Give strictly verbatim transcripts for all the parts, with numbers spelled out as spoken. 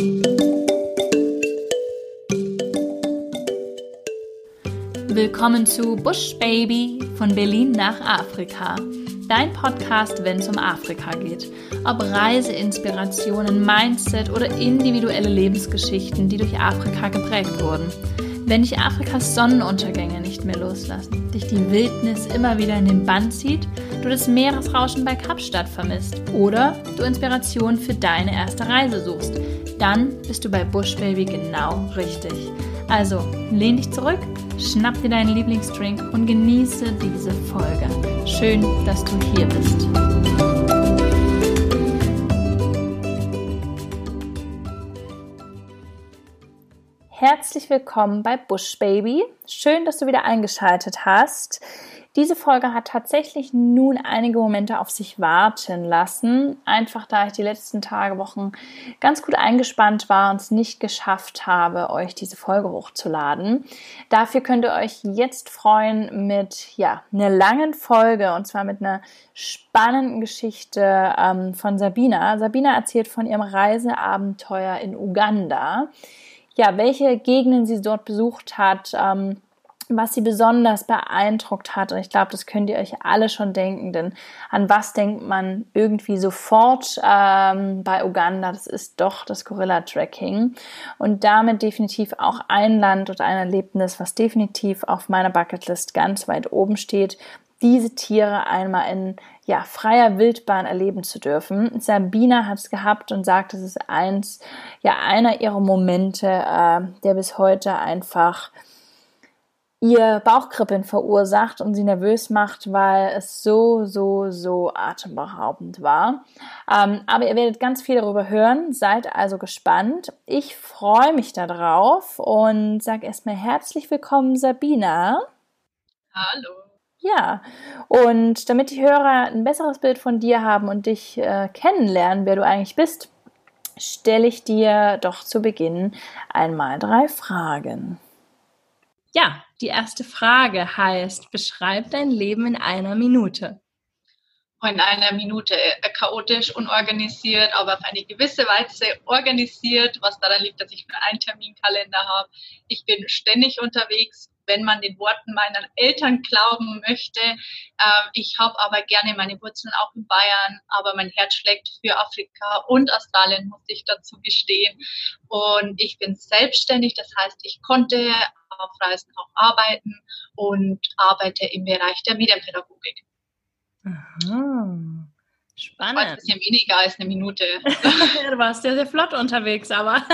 Willkommen zu Bush Baby von Berlin nach Afrika. Dein Podcast, wenn es um Afrika geht. Ob Reiseinspirationen, Mindset oder individuelle Lebensgeschichten, die durch Afrika geprägt wurden. Wenn dich Afrikas Sonnenuntergänge nicht mehr loslassen, dich die Wildnis immer wieder in den Bann zieht, du das Meeresrauschen bei Kapstadt vermisst oder du Inspiration für deine erste Reise suchst, dann bist du bei Bush Baby genau richtig. Also lehn dich zurück, schnapp dir deinen Lieblingsdrink und genieße diese Folge. Schön, dass du hier bist. Herzlich willkommen bei Bush Baby. Schön, dass du wieder eingeschaltet hast. Diese Folge hat tatsächlich nun einige Momente auf sich warten lassen. Einfach da ich die letzten Tage, Wochen ganz gut eingespannt war und es nicht geschafft habe, euch diese Folge hochzuladen. Dafür könnt ihr euch jetzt freuen mit ja, einer langen Folge und zwar mit einer spannenden Geschichte ähm, von Sabina. Sabina erzählt von ihrem Reiseabenteuer in Uganda. Ja, welche Gegenden sie dort besucht hat, ähm, was sie besonders beeindruckt hat. Und ich glaube, das könnt ihr euch alle schon denken, denn an was denkt man irgendwie sofort ähm, bei Uganda? Das ist doch das Gorilla-Trekking und damit definitiv auch ein Land oder ein Erlebnis, was definitiv auf meiner Bucketlist ganz weit oben steht, diese Tiere einmal in ja, freier Wildbahn erleben zu dürfen. Sabina hat es gehabt und sagt, es ist eins, ja, einer ihrer Momente, äh, der bis heute einfach ihr Bauchkribbeln verursacht und sie nervös macht, weil es so, so, so atemberaubend war. Ähm, aber ihr werdet ganz viel darüber hören, seid also gespannt. Ich freue mich darauf und sage erstmal herzlich willkommen, Sabina. Hallo. Ja, und damit die Hörer ein besseres Bild von dir haben und dich äh, kennenlernen, wer du eigentlich bist, stelle ich dir doch zu Beginn einmal drei Fragen. Ja, die erste Frage heißt, beschreib dein Leben in einer Minute. In einer Minute äh, chaotisch, unorganisiert, aber auf eine gewisse Weise organisiert, was daran liegt, dass ich nur einen Terminkalender habe. Ich bin ständig unterwegs, wenn man den Worten meiner Eltern glauben möchte. Ähm, ich habe aber gerne meine Wurzeln auch in Bayern, aber mein Herz schlägt für Afrika und Australien, muss ich dazu gestehen. Und ich bin selbstständig, das heißt, ich konnte auf Reisen auch arbeiten und arbeite im Bereich der Medienpädagogik. Aha, spannend. Ein bisschen weniger als eine Minute. Ja, du warst sehr, sehr flott unterwegs, aber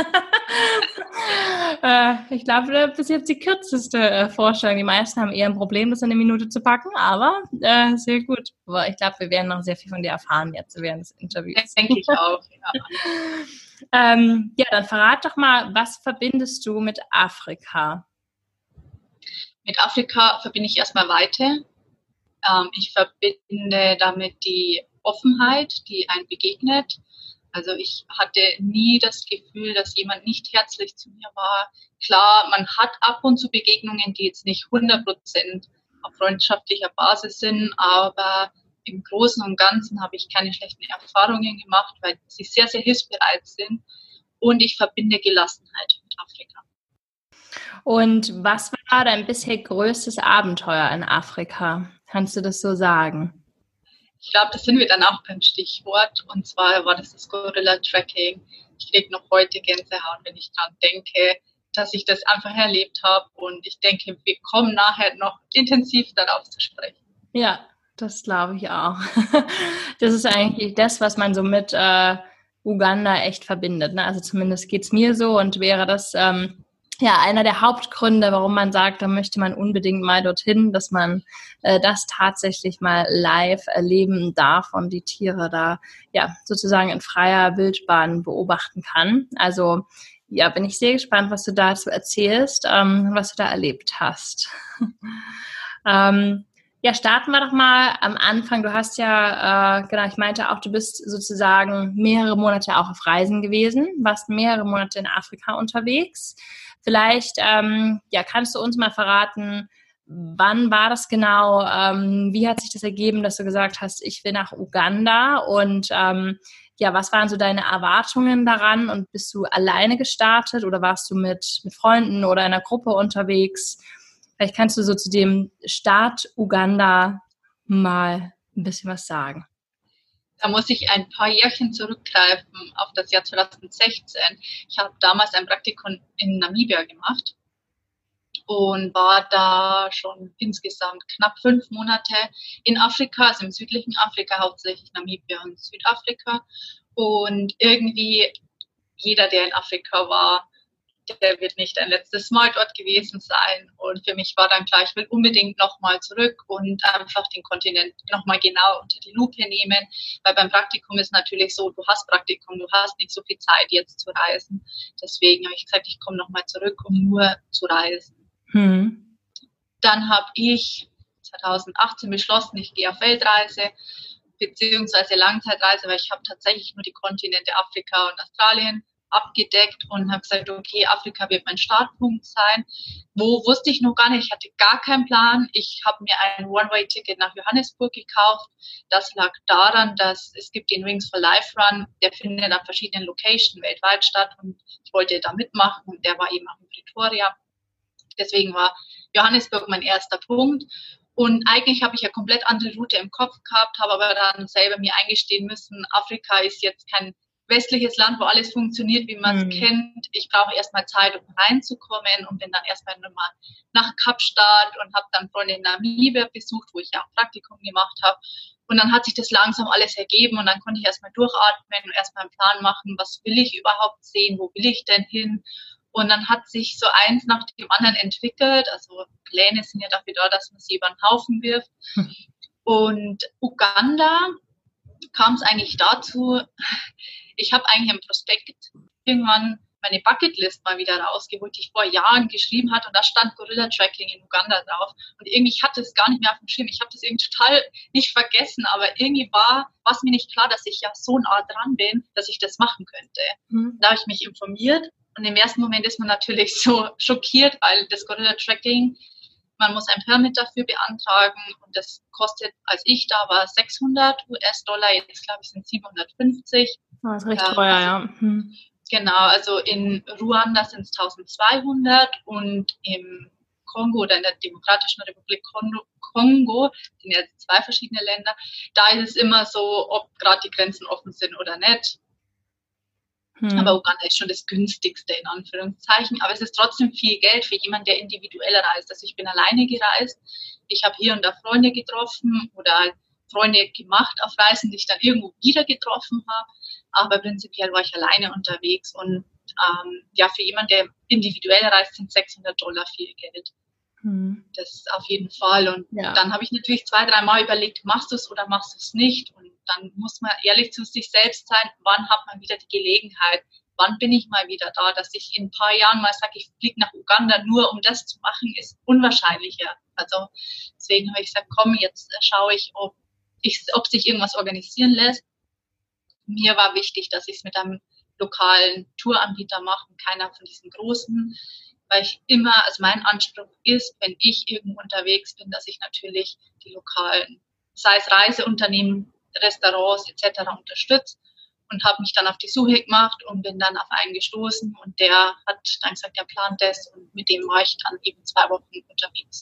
äh, ich glaube, du bist jetzt die kürzeste äh, Vorstellung. Die meisten haben eher ein Problem, das in eine Minute zu packen, aber äh, sehr gut. Aber ich glaube, wir werden noch sehr viel von dir erfahren jetzt während des Interviews. Das denke ich auch, ja. ähm, ja, dann verrat doch mal, was verbindest du mit Afrika? Mit Afrika verbinde ich erstmal Weite. Ähm, ich verbinde damit die Offenheit, die einem begegnet. Also ich hatte nie das Gefühl, dass jemand nicht herzlich zu mir war. Klar, man hat ab und zu Begegnungen, die jetzt nicht hundert Prozent auf freundschaftlicher Basis sind, aber im Großen und Ganzen habe ich keine schlechten Erfahrungen gemacht, weil sie sehr, sehr hilfsbereit sind. Und ich verbinde Gelassenheit mit Afrika. Und was war dein bisher größtes Abenteuer in Afrika? Kannst du das so sagen? Ich glaube, das sind wir dann auch beim Stichwort. Und zwar war das das Gorilla-Trekking. Ich kriege noch heute Gänsehaut, wenn ich daran denke, dass ich das einfach erlebt habe. Und ich denke, wir kommen nachher noch intensiv darauf zu sprechen. Ja, das glaube ich auch. Das ist eigentlich das, was man so mit äh, Uganda echt verbindet. Ne? Also zumindest geht es mir so und wäre das ähm, ja einer der Hauptgründe, warum man sagt, da möchte man unbedingt mal dorthin, dass man äh, das tatsächlich mal live erleben darf und die Tiere da ja sozusagen in freier Wildbahn beobachten kann. Also ja, bin ich sehr gespannt, was du dazu erzählst, ähm, was du da erlebt hast. ähm, Ja, starten wir doch mal am Anfang. Du hast ja, äh, genau, ich meinte auch, du bist sozusagen mehrere Monate auch auf Reisen gewesen, warst mehrere Monate in Afrika unterwegs. Vielleicht, ähm, ja, kannst du uns mal verraten, wann war das genau? Ähm, wie hat sich das ergeben, dass du gesagt hast, ich will nach Uganda? Und ähm, ja, was waren so deine Erwartungen daran und bist du alleine gestartet oder warst du mit, mit Freunden oder einer Gruppe unterwegs? Vielleicht kannst du so zu dem Start Uganda mal ein bisschen was sagen. Da muss ich ein paar Jährchen zurückgreifen auf das Jahr zwanzig sechzehn. Ich habe damals ein Praktikum in Namibia gemacht und war da schon insgesamt knapp fünf Monate in Afrika, also im südlichen Afrika, hauptsächlich Namibia und Südafrika. Und irgendwie jeder, der in Afrika war, der wird nicht ein letztes Mal dort gewesen sein. Und für mich war dann klar, ich will unbedingt nochmal zurück und einfach den Kontinent nochmal genau unter die Lupe nehmen. Weil beim Praktikum ist natürlich so, du hast Praktikum, du hast nicht so viel Zeit jetzt zu reisen. Deswegen habe ich gesagt, ich komme nochmal zurück, um nur zu reisen. Hm. Dann habe ich zwanzig achtzehn beschlossen, ich gehe auf Weltreise beziehungsweise Langzeitreise, weil ich habe tatsächlich nur die Kontinente Afrika und Australien abgedeckt und habe gesagt, okay, Afrika wird mein Startpunkt sein. Wo wusste ich noch gar nicht, ich hatte gar keinen Plan. Ich habe mir ein One-Way-Ticket nach Johannesburg gekauft. Das lag daran, dass es gibt den Wings for Life Run, der findet an verschiedenen Locations weltweit statt und ich wollte da mitmachen und der war eben auch in Pretoria. Deswegen war Johannesburg mein erster Punkt. Und eigentlich habe ich eine komplett andere Route im Kopf gehabt, habe aber dann selber mir eingestehen müssen, Afrika ist jetzt kein westliches Land, wo alles funktioniert, wie man es mhm. kennt. Ich brauche erstmal Zeit, um reinzukommen und bin dann erstmal nochmal nach Kapstadt und habe dann Freunde in Namibia besucht, wo ich auch Praktikum gemacht habe. Und dann hat sich das langsam alles ergeben und dann konnte ich erstmal durchatmen und erstmal einen Plan machen, was will ich überhaupt sehen, wo will ich denn hin? Und dann hat sich so eins nach dem anderen entwickelt. Also Pläne sind ja dafür da, dass man sie über den Haufen wirft. Mhm. Und Uganda kam es eigentlich dazu, ich habe eigentlich im Prospekt irgendwann meine Bucketlist mal wieder rausgeholt, die ich vor Jahren geschrieben hatte und da stand Gorilla-Tracking in Uganda drauf und irgendwie ich hatte es gar nicht mehr auf dem Schirm, ich habe das irgendwie total nicht vergessen, aber irgendwie war es mir nicht klar, dass ich ja so nah dran bin, dass ich das machen könnte. Mhm. Da habe ich mich informiert und im ersten Moment ist man natürlich so schockiert, weil das Gorilla-Tracking, man muss ein Permit dafür beantragen und das kostet, als ich da war, sechshundert US-Dollar, jetzt glaube ich sind siebenhundertfünfzig. Das ist recht teuer, also, ja. Hm. Genau, also in Ruanda sind es eintausendzweihundert und im Kongo oder in der Demokratischen Republik Kongo, Kongo, sind ja zwei verschiedene Länder, da ist es immer so, ob gerade die Grenzen offen sind oder nicht. Hm. Aber Uganda ist schon das günstigste in Anführungszeichen, aber es ist trotzdem viel Geld für jemanden, der individuell reist. Also ich bin alleine gereist, ich habe hier und da Freunde getroffen oder halt Freunde gemacht auf Reisen, die ich dann irgendwo wieder getroffen habe, aber prinzipiell war ich alleine unterwegs und ähm, ja, für jemanden, der individuell reist, sind sechshundert Dollar viel Geld. Hm. Das ist auf jeden Fall und ja. Dann habe ich natürlich zwei, drei Mal überlegt, machst du es oder machst du es nicht und dann muss man ehrlich zu sich selbst sein, wann hat man wieder die Gelegenheit, wann bin ich mal wieder da, dass ich in ein paar Jahren mal sage, ich fliege nach Uganda nur, um das zu machen, ist unwahrscheinlicher. Also deswegen habe ich gesagt, komm, jetzt schaue ich, ob Ich, ob sich irgendwas organisieren lässt. Mir war wichtig, dass ich es mit einem lokalen Touranbieter mache, keiner von diesen großen, weil ich immer, also mein Anspruch ist, wenn ich irgendwo unterwegs bin, dass ich natürlich die lokalen, sei es Reiseunternehmen, Restaurants et cetera unterstütze und habe mich dann auf die Suche gemacht und bin dann auf einen gestoßen und der hat dann gesagt, der plant das und mit dem war ich dann eben zwei Wochen unterwegs.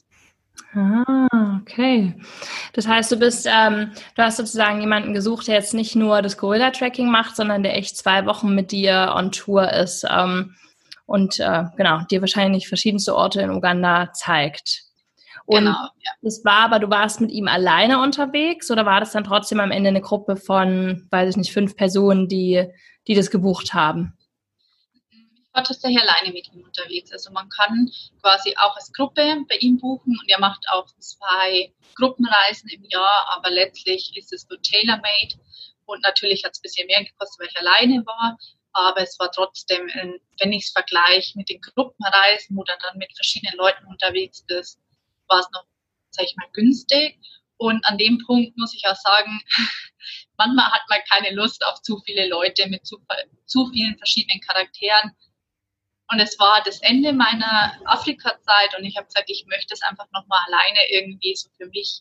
Ah, okay. Das heißt, du bist, ähm, du hast sozusagen jemanden gesucht, der jetzt nicht nur das Gorilla-Tracking macht, sondern der echt zwei Wochen mit dir on Tour ist ähm, und äh, genau, dir wahrscheinlich verschiedenste Orte in Uganda zeigt. Und genau, ja. Das war aber, du warst mit ihm alleine unterwegs oder war das dann trotzdem am Ende eine Gruppe von, weiß ich nicht, fünf Personen, die, die das gebucht haben? Ich war tatsächlich alleine mit ihm unterwegs. Also man kann quasi auch als Gruppe bei ihm buchen und er macht auch zwei Gruppenreisen im Jahr, aber letztlich ist es nur tailor-made und natürlich hat es ein bisschen mehr gekostet, weil ich alleine war, aber es war trotzdem, wenn ich es vergleiche mit den Gruppenreisen, wo dann, dann mit verschiedenen Leuten unterwegs bist, war es noch, sag ich mal, günstig. Und an dem Punkt muss ich auch sagen, manchmal hat man keine Lust auf zu viele Leute mit zu, zu vielen verschiedenen Charakteren. Und es war das Ende meiner Afrika-Zeit und ich habe gesagt, ich möchte es einfach nochmal alleine irgendwie so für mich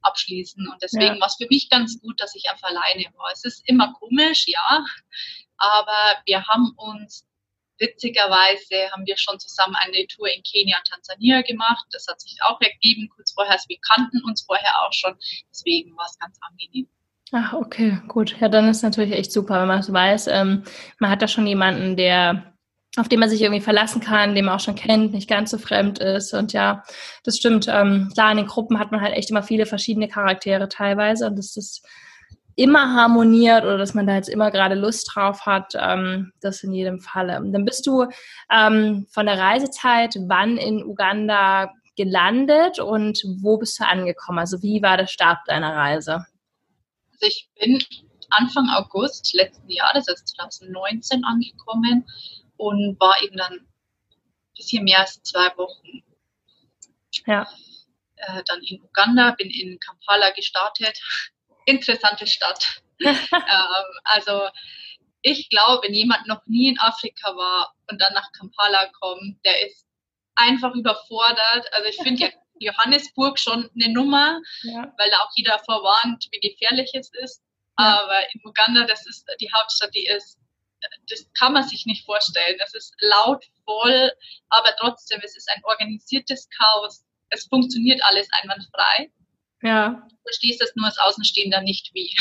abschließen. Und deswegen Ja. war es für mich ganz gut, dass ich einfach alleine war. Es ist immer komisch, ja, aber wir haben uns, witzigerweise haben wir schon zusammen eine Tour in Kenia und Tansania gemacht. Das hat sich auch ergeben kurz vorher. Also wir kannten uns vorher auch schon. Deswegen war es ganz angenehm. Ach, okay, gut. Ja, dann ist natürlich echt super, wenn man so weiß, ähm, man hat da schon jemanden, der, auf den man sich irgendwie verlassen kann, den man auch schon kennt, nicht ganz so fremd ist. Und ja, das stimmt. Ähm, klar, in den Gruppen hat man halt echt immer viele verschiedene Charaktere teilweise und dass das immer harmoniert oder dass man da jetzt immer gerade Lust drauf hat, ähm, das in jedem Falle. Dann bist du ähm, von der Reisezeit wann in Uganda gelandet und wo bist du angekommen? Also wie war der Start deiner Reise? Also ich bin Anfang August letzten Jahres, also zwanzig neunzehn, angekommen und war eben dann ein bisschen mehr als zwei Wochen Ja. äh, dann in Uganda, bin in Kampala gestartet. Interessante Stadt. ähm, also ich glaube, wenn jemand noch nie in Afrika war und dann nach Kampala kommt, der ist einfach überfordert. Also ich finde ja Johannesburg schon eine Nummer, Ja. weil da auch jeder vorwarnt, wie gefährlich es ist. Ja. Aber in Uganda, das ist die Hauptstadt, die ist, das kann man sich nicht vorstellen. Es ist laut, voll, aber trotzdem, es ist ein organisiertes Chaos. Es funktioniert alles einwandfrei. Ja. Du verstehst das nur als Außenstehender nicht wie.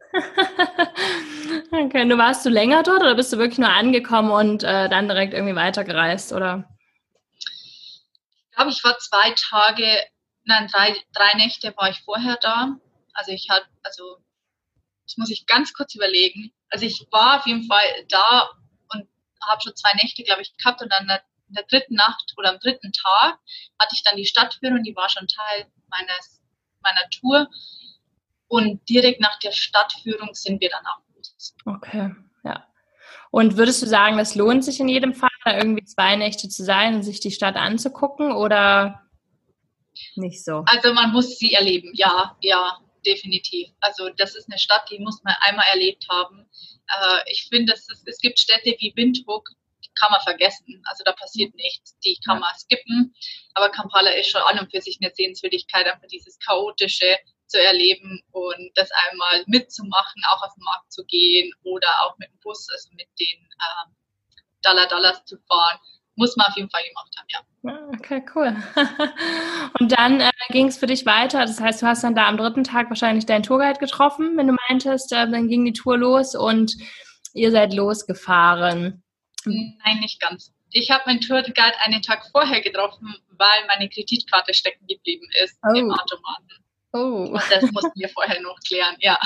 Okay, du warst du länger dort oder bist du wirklich nur angekommen und äh, dann direkt irgendwie weitergereist, oder? Ich glaube, ich war zwei Tage, nein, drei, drei Nächte war ich vorher da. Also ich hatte, also das muss ich ganz kurz überlegen. Also ich war auf jeden Fall da und habe schon zwei Nächte, glaube ich, gehabt und dann in der dritten Nacht oder am dritten Tag hatte ich dann die Stadtführung, die war schon Teil meines, meiner Tour. Und direkt nach der Stadtführung sind wir dann auch los. Okay, ja. Und würdest du sagen, das lohnt sich in jedem Fall, da irgendwie zwei Nächte zu sein und sich die Stadt anzugucken oder nicht so? Also man muss sie erleben, ja, ja, definitiv. Also das ist eine Stadt, die muss man einmal erlebt haben. Äh, ich finde, es, es gibt Städte wie Windhoek, die kann man vergessen. Also da passiert nichts, die kann man skippen. Aber Kampala ist schon an und für sich eine Sehenswürdigkeit, einfach dieses Chaotische zu erleben und das einmal mitzumachen, auch auf den Markt zu gehen oder auch mit dem Bus, also mit den äh, Dollar-Dollars zu fahren. Muss man auf jeden Fall gemacht haben, ja. Okay, cool. Und dann äh, ging es für dich weiter. Das heißt, du hast dann da am dritten Tag wahrscheinlich deinen Tourguide getroffen, wenn du meintest, äh, dann ging die Tour los und ihr seid losgefahren. Nein, nicht ganz. Ich habe meinen Tourguide einen Tag vorher getroffen, weil meine Kreditkarte stecken geblieben ist oh. im Automaten. Oh. Und das mussten wir vorher noch klären, ja.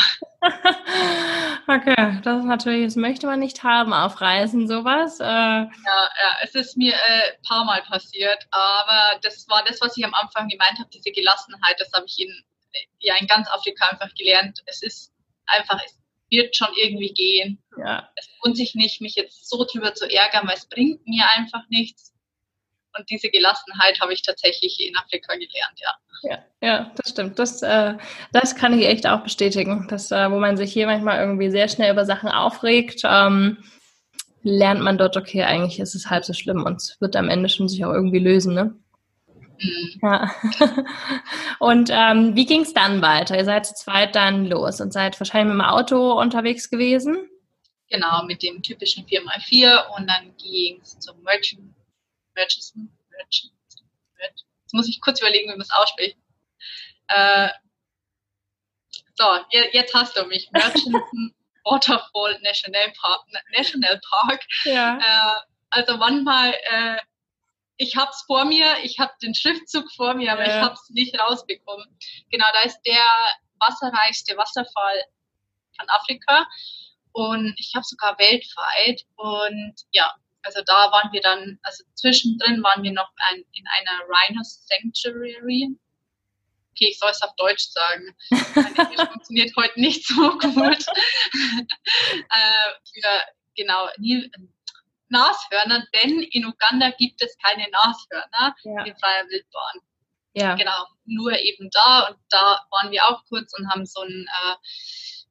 Okay, das ist natürlich, das möchte man nicht haben auf Reisen, sowas. Äh, ja, ja, es ist mir ein äh, paar Mal passiert, aber das war das, was ich am Anfang gemeint habe, diese Gelassenheit, das habe ich in, ja, in ganz Afrika einfach gelernt. Es ist einfach, es wird schon irgendwie gehen. Ja. Es lohnt sich nicht, mich jetzt so drüber zu ärgern, weil es bringt mir einfach nichts. Und diese Gelassenheit habe ich tatsächlich in Afrika gelernt, ja. Ja, ja, das stimmt. Das, äh, das kann ich echt auch bestätigen. Das, äh, wo man sich hier manchmal irgendwie sehr schnell über Sachen aufregt, ähm, lernt man dort, okay, eigentlich ist es halb so schlimm und es wird am Ende schon sich auch irgendwie lösen, ne? Mhm. Ja. Und ähm, wie ging es dann weiter? Ihr seid zu zweit dann los und seid wahrscheinlich mit dem Auto unterwegs gewesen? Genau, mit dem typischen vier mal vier und dann ging es zum Merchant, Merchant, Merchant, Merchant. Jetzt muss ich kurz überlegen, wie man es ausspricht. Äh, so, jetzt hast du mich. Merchant Waterfall National Park. National Park. Ja. Äh, also manchmal, äh, ich habe es vor mir, ich habe den Schriftzug vor mir, aber ja. ich habe es nicht rausbekommen. Genau, da ist der wasserreichste Wasserfall von Afrika und ich habe sogar weltweit. Und ja, also da waren wir dann, also zwischendrin waren wir noch ein, in einer Rhino Sanctuary. Okay, ich soll es auf Deutsch sagen. Mein Englisch funktioniert heute nicht so gut. äh, für, genau, Nashörner, denn in Uganda gibt es keine Nashörner ja. in freier Wildbahn. Ja. Genau, nur eben da und da waren wir auch kurz und haben so ein, äh,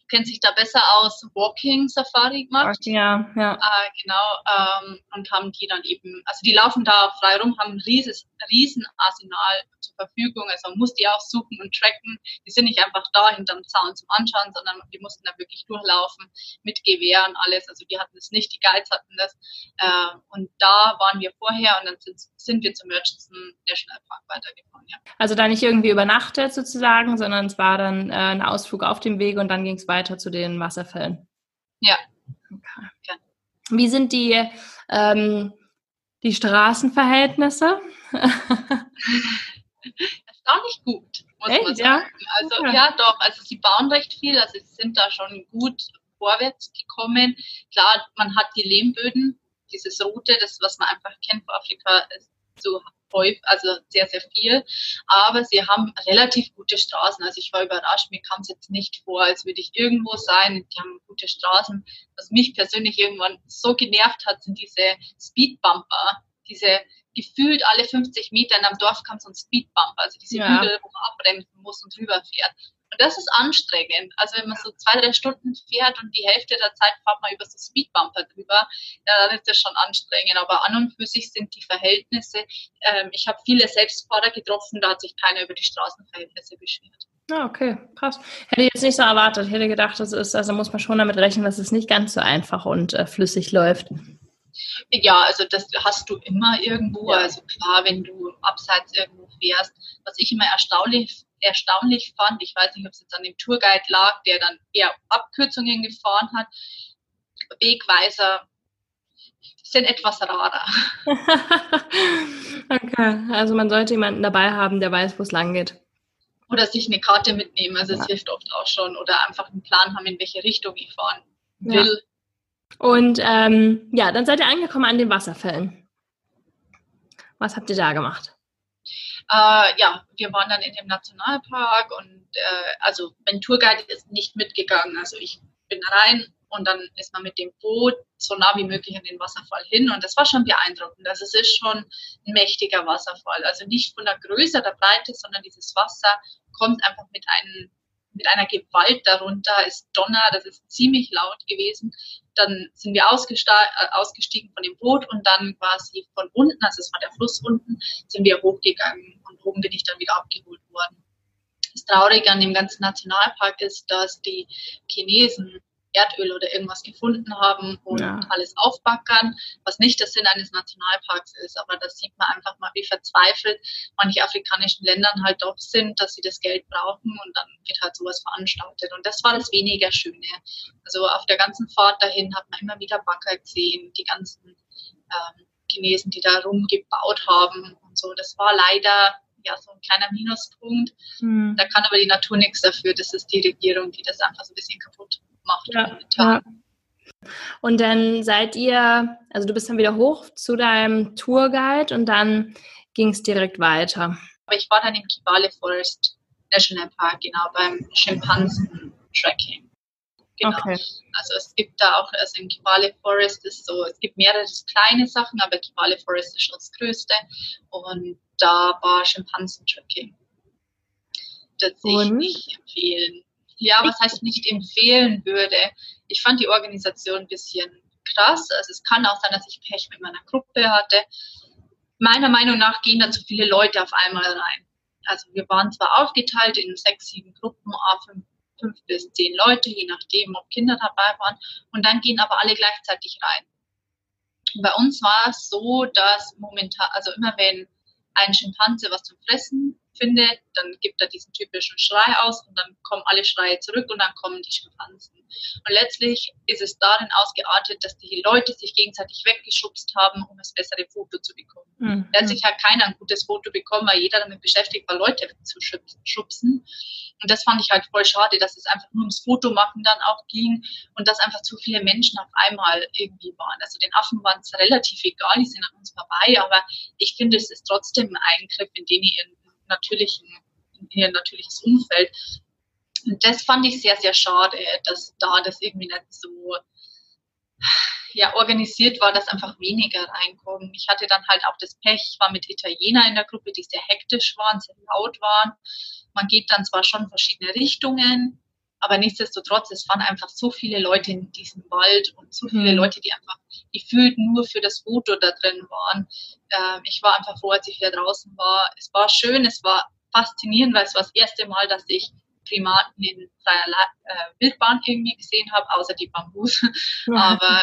kennt sich da besser aus, Walking-Safari gemacht. Ja, ja. Äh, genau, ähm, und haben die dann eben, also die laufen da frei rum, haben ein rieses, riesen Arsenal zur Verfügung, also man muss die auch suchen und tracken. Die sind nicht einfach da hinterm Zaun zum Anschauen, sondern die mussten da wirklich durchlaufen mit Gewehr und alles. Also die hatten das nicht, die Guides hatten das. Äh, und da waren wir vorher und dann sind, sind wir zum Murchison National Park weitergefahren. Ja. Also da nicht irgendwie übernachtet sozusagen, sondern es war dann äh, ein Ausflug auf dem Weg und dann ging es weiter zu den Wasserfällen. Ja. Okay. Ja. Wie sind die, ähm, die Straßenverhältnisse? Erstaunlich gut, muss Echt, man sagen. ja? Also Okay. ja, doch, also sie bauen recht viel, also sie sind da schon gut vorwärts gekommen. Klar, man hat die Lehmböden, dieses Rote, das, was man einfach kennt vor Afrika, ist so häufig, also sehr, sehr viel. Aber sie haben relativ gute Straßen. Also ich war überrascht, mir kam es jetzt nicht vor, als würde ich irgendwo sein. Die haben gute Straßen. Was mich persönlich irgendwann so genervt hat, sind diese Speedbumper, diese gefühlt alle fünfzig Meter in einem Dorf kam so ein Speedbumper, also diese Ja. Hügel, wo man abbremsen muss und drüber fährt. Und das ist anstrengend. Also wenn man so zwei, drei Stunden fährt und die Hälfte der Zeit fährt man über so Speedbumper drüber, ja, dann ist das schon anstrengend. Aber an und für sich sind die Verhältnisse, ähm, ich habe viele Selbstfahrer getroffen, da hat sich keiner über die Straßenverhältnisse beschwert. Ja, okay, krass. Hätte ich jetzt nicht so erwartet. Ich hätte gedacht, das ist, also muss man schon damit rechnen, dass es nicht ganz so einfach und äh, flüssig läuft. Ja, also das hast du immer irgendwo. Ja. Also klar, wenn du abseits irgendwo fährst. Was ich immer erstaunlich, erstaunlich fand, ich weiß nicht, ob es jetzt an dem Tourguide lag, der dann eher Abkürzungen gefahren hat. Wegweiser sind etwas rarer. Okay, also man sollte jemanden dabei haben, der weiß, wo es lang geht. Oder sich eine Karte mitnehmen, also es Ja. hilft oft auch schon. Oder einfach einen Plan haben, in welche Richtung ich fahren will. Ja. Und ähm, ja, dann seid ihr angekommen an den Wasserfällen. Was habt ihr da gemacht? Äh, ja, wir waren dann in dem Nationalpark und äh, also mein Tourguide ist nicht mitgegangen. Also ich bin rein und dann ist man mit dem Boot so nah wie möglich an den Wasserfall hin und das war schon beeindruckend. Also es ist schon ein mächtiger Wasserfall. Also nicht von der Größe, der Breite, sondern dieses Wasser kommt einfach mit einem mit einer Gewalt darunter, es Donner, das ist ziemlich laut gewesen. Dann sind wir ausgestiegen von dem Boot und dann quasi von unten, also es war der Fluss unten, sind wir hochgegangen und oben bin ich dann wieder abgeholt worden. Das Traurige an dem ganzen Nationalpark ist, dass die Chinesen Erdöl oder irgendwas gefunden haben und ja. alles aufbackern, was nicht der Sinn eines Nationalparks ist. Aber da sieht man einfach mal, wie verzweifelt manche afrikanischen Länder halt doch sind, dass sie das Geld brauchen und dann wird halt sowas veranstaltet. Und das war das weniger Schöne. Also auf der ganzen Fahrt dahin hat man immer wieder Bagger gesehen, die ganzen ähm, Chinesen, die da rumgebaut haben und so. Das war leider ja so ein kleiner Minuspunkt. Hm. Da kann aber die Natur nichts dafür. Das ist die Regierung, die das einfach so ein bisschen kaputt macht. Ja, ja. Und dann seid ihr, also du bist dann wieder hoch zu deinem Tourguide und dann ging es direkt weiter. Aber ich war dann im Kibale Forest National Park, genau, beim Schimpansen-Tracking. Genau. Okay. Also es gibt da auch, also im Kibale Forest ist so, es gibt mehrere kleine Sachen, aber Kibale Forest ist schon das größte und da war Schimpansen-Tracking. Das ich nicht empfehlen. Ja, was heißt nicht empfehlen würde. Ich fand die Organisation ein bisschen krass. Also es kann auch sein, dass ich Pech mit meiner Gruppe hatte. Meiner Meinung nach gehen da zu viele Leute auf einmal rein. Also wir waren zwar aufgeteilt in sechs, sieben Gruppen, fünf, fünf bis zehn Leute, je nachdem, ob Kinder dabei waren. Und dann gehen aber alle gleichzeitig rein. Und bei uns war es so, dass momentan, also immer wenn ein Schimpanse was zum Fressen findet, dann gibt er diesen typischen Schrei aus und dann kommen alle Schreie zurück und dann kommen die Schimpansen. Und letztlich ist es darin ausgeartet, dass die Leute sich gegenseitig weggeschubst haben, um das bessere Foto zu bekommen. Mhm. Letztlich hat keiner ein gutes Foto bekommen, weil jeder damit beschäftigt war, Leute zu schubsen. Und das fand ich halt voll schade, dass es einfach nur ums Fotomachen dann auch ging und dass einfach zu viele Menschen auf einmal irgendwie waren. Also den Affen waren es relativ egal, die sind an uns vorbei, aber ich finde, es ist trotzdem ein Eingriff in den ihren natürlichen, in ihr natürliches Umfeld. Und das fand ich sehr, sehr schade, dass da das irgendwie nicht so ja, organisiert war, dass einfach weniger reinkommen. Ich hatte dann halt auch das Pech, ich war mit Italiener in der Gruppe, die sehr hektisch waren, sehr laut waren. Man geht dann zwar schon in verschiedene Richtungen, aber nichtsdestotrotz, es waren einfach so viele Leute in diesem Wald und so viele Mhm. Leute, die einfach gefühlt nur für das Foto da drin waren. Ähm, ich war einfach froh, als ich wieder draußen war. Es war schön, es war faszinierend, weil es war das erste Mal, dass ich Primaten in freier La- äh, Wildbahn irgendwie gesehen habe, außer die Bambus. Aber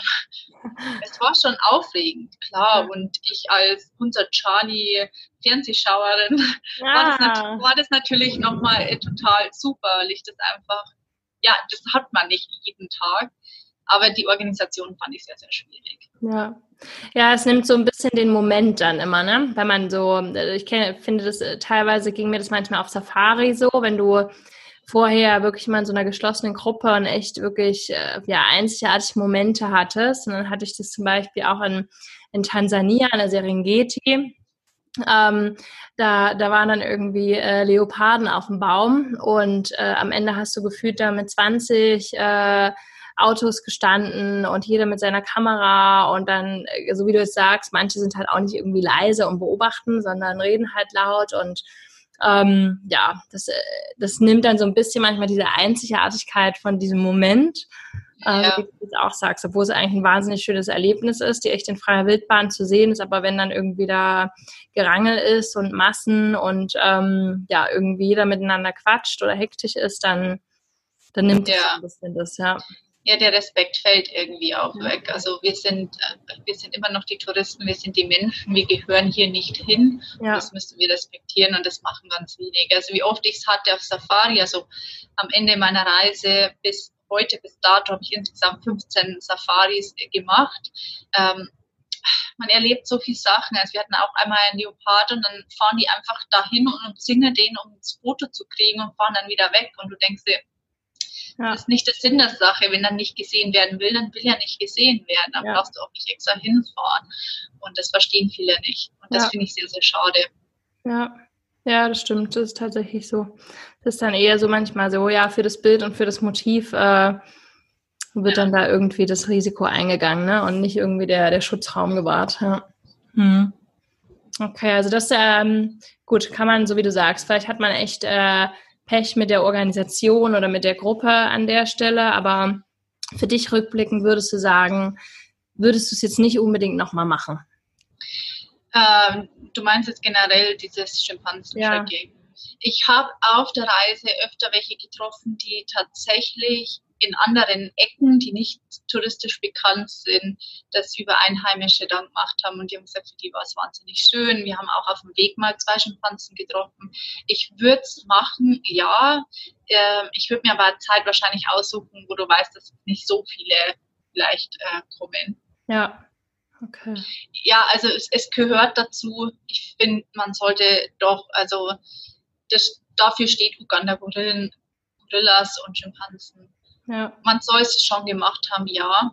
äh, es war schon aufregend, klar. Und ich als unser Charlie Fernsehschauerin war das, nat- Ja. war das natürlich nochmal äh, total super, weil ich das einfach, ja, das hat man nicht jeden Tag. Aber die Organisation fand ich sehr, sehr schwierig. Ja. Ja, es nimmt so ein bisschen den Moment dann immer, ne? Wenn man so, ich kenne, finde das, äh, teilweise ging mir das manchmal auf Safari so, wenn du vorher wirklich mal in so einer geschlossenen Gruppe und echt wirklich, äh, ja, einzigartige Momente hattest. Und dann hatte ich das zum Beispiel auch in, in Tansania, in der Serengeti. Ähm, da, da waren dann irgendwie äh, Leoparden auf dem Baum und äh, am Ende hast du gefühlt da mit zwanzig äh, Autos gestanden und jeder mit seiner Kamera und dann, äh, so wie du es sagst, manche sind halt auch nicht irgendwie leise und beobachten, sondern reden halt laut und ähm, ja, das, äh, das nimmt dann so ein bisschen manchmal diese Einzigartigkeit von diesem Moment. Also, wie Ja. du jetzt auch sagst, obwohl es eigentlich ein wahnsinnig schönes Erlebnis ist, die echt in freier Wildbahn zu sehen ist, aber wenn dann irgendwie da Gerangel ist und Massen und ähm, ja, irgendwie jeder miteinander quatscht oder hektisch ist, dann, dann nimmt es so Ja. ein bisschen das, ja. Ja, der Respekt fällt irgendwie auch Ja. weg. Also wir sind, äh, wir sind immer noch die Touristen, wir sind die Menschen, wir gehören hier nicht hin. Ja. Das müssen wir respektieren und das machen ganz wenige. Also wie oft ich es hatte auf Safari, also am Ende meiner Reise bis heute, bis dato, habe ich insgesamt fünfzehn Safaris gemacht. Ähm, man erlebt so viele Sachen. Also wir hatten auch einmal einen Leopard und dann fahren die einfach dahin und umzingeln den, um das Foto zu kriegen und fahren dann wieder weg. Und du denkst dir, Ja. das ist nicht der Sinn der Sache. Wenn er nicht gesehen werden will, dann will er nicht gesehen werden. Dann Ja. brauchst du auch nicht extra hinfahren. Und das verstehen viele nicht. Und das Ja. finde ich sehr, sehr schade. Ja. Ja, das stimmt. Das ist tatsächlich so. Das ist dann eher so manchmal so, ja, für das Bild und für das Motiv äh, wird Ja. dann da irgendwie das Risiko eingegangen, ne? Und nicht irgendwie der, der Schutzraum gewahrt. Ja. Hm. Okay, also das, ähm, gut, kann man, so wie du sagst, vielleicht hat man echt äh, Pech mit der Organisation oder mit der Gruppe an der Stelle, aber für dich rückblickend würdest du sagen, würdest du es jetzt nicht unbedingt nochmal machen? Ähm, du meinst jetzt generell dieses Schimpansen-Tracking. Ja. Ich habe auf der Reise öfter welche getroffen, die tatsächlich in anderen Ecken, die nicht touristisch bekannt sind, das über Einheimische dann gemacht haben. Und die haben gesagt, für die war es wahnsinnig schön. Wir haben auch auf dem Weg mal zwei Schimpansen getroffen. Ich würde es machen, ja. Äh, ich würde mir aber Zeit wahrscheinlich aussuchen, wo du weißt, dass nicht so viele vielleicht äh, kommen. Ja. Okay. Ja, also es, es gehört dazu. Ich finde, man sollte doch, also das, dafür steht Uganda Gorillen, Gorillas und Schimpansen. Ja. Man soll es schon gemacht haben, ja.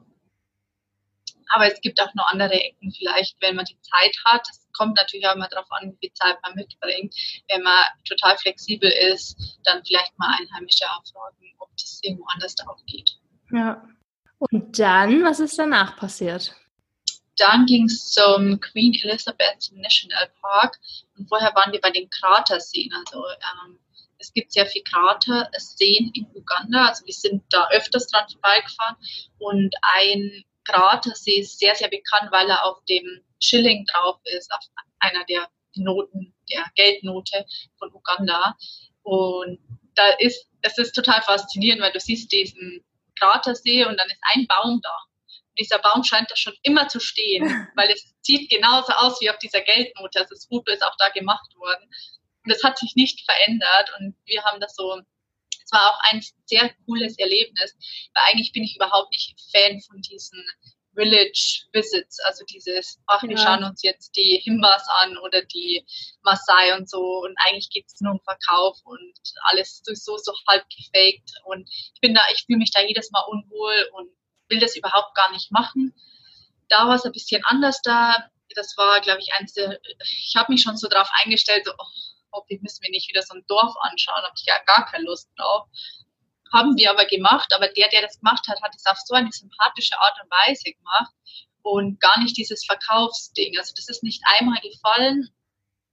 Aber es gibt auch noch andere Ecken vielleicht, wenn man die Zeit hat. Es kommt natürlich auch immer darauf an, wie viel Zeit man mitbringt. Wenn man total flexibel ist, dann vielleicht mal Einheimische abfragen, ob das irgendwo anders auch geht. Ja. Und dann, was ist danach passiert? Dann ging es zum Queen Elizabeth National Park und vorher waren wir bei den Kraterseen. Also ähm, es gibt sehr viele Kraterseen in Uganda, also wir sind da öfters dran vorbeigefahren und ein Kratersee ist sehr, sehr bekannt, weil er auf dem Schilling drauf ist, auf einer der Noten, der Geldnote von Uganda. Und da ist, es ist total faszinierend, weil du siehst diesen Kratersee und dann ist ein Baum da. Dieser Baum scheint da schon immer zu stehen, weil es sieht genauso aus wie auf dieser Geldnote. Also das Foto ist auch da gemacht worden. Und das hat sich nicht verändert. Und wir haben das so, es war auch ein sehr cooles Erlebnis, weil eigentlich bin ich überhaupt nicht Fan von diesen Village Visits, also dieses, ach, wir schauen uns jetzt die Himbas an oder die Maasai und so. Und eigentlich geht es nur um Verkauf und alles so, so halb gefaked. Und ich bin da, ich fühle mich da jedes Mal unwohl und will das überhaupt gar nicht machen. Da war es ein bisschen anders da. Das war, glaube ich, eins der, ich habe mich schon so darauf eingestellt, so, oh, hoffentlich müssen wir nicht wieder so ein Dorf anschauen, habe ich ja gar keine Lust drauf. Haben wir aber gemacht, aber der, der das gemacht hat, hat es auf so eine sympathische Art und Weise gemacht und gar nicht dieses Verkaufsding. Also das ist nicht einmal gefallen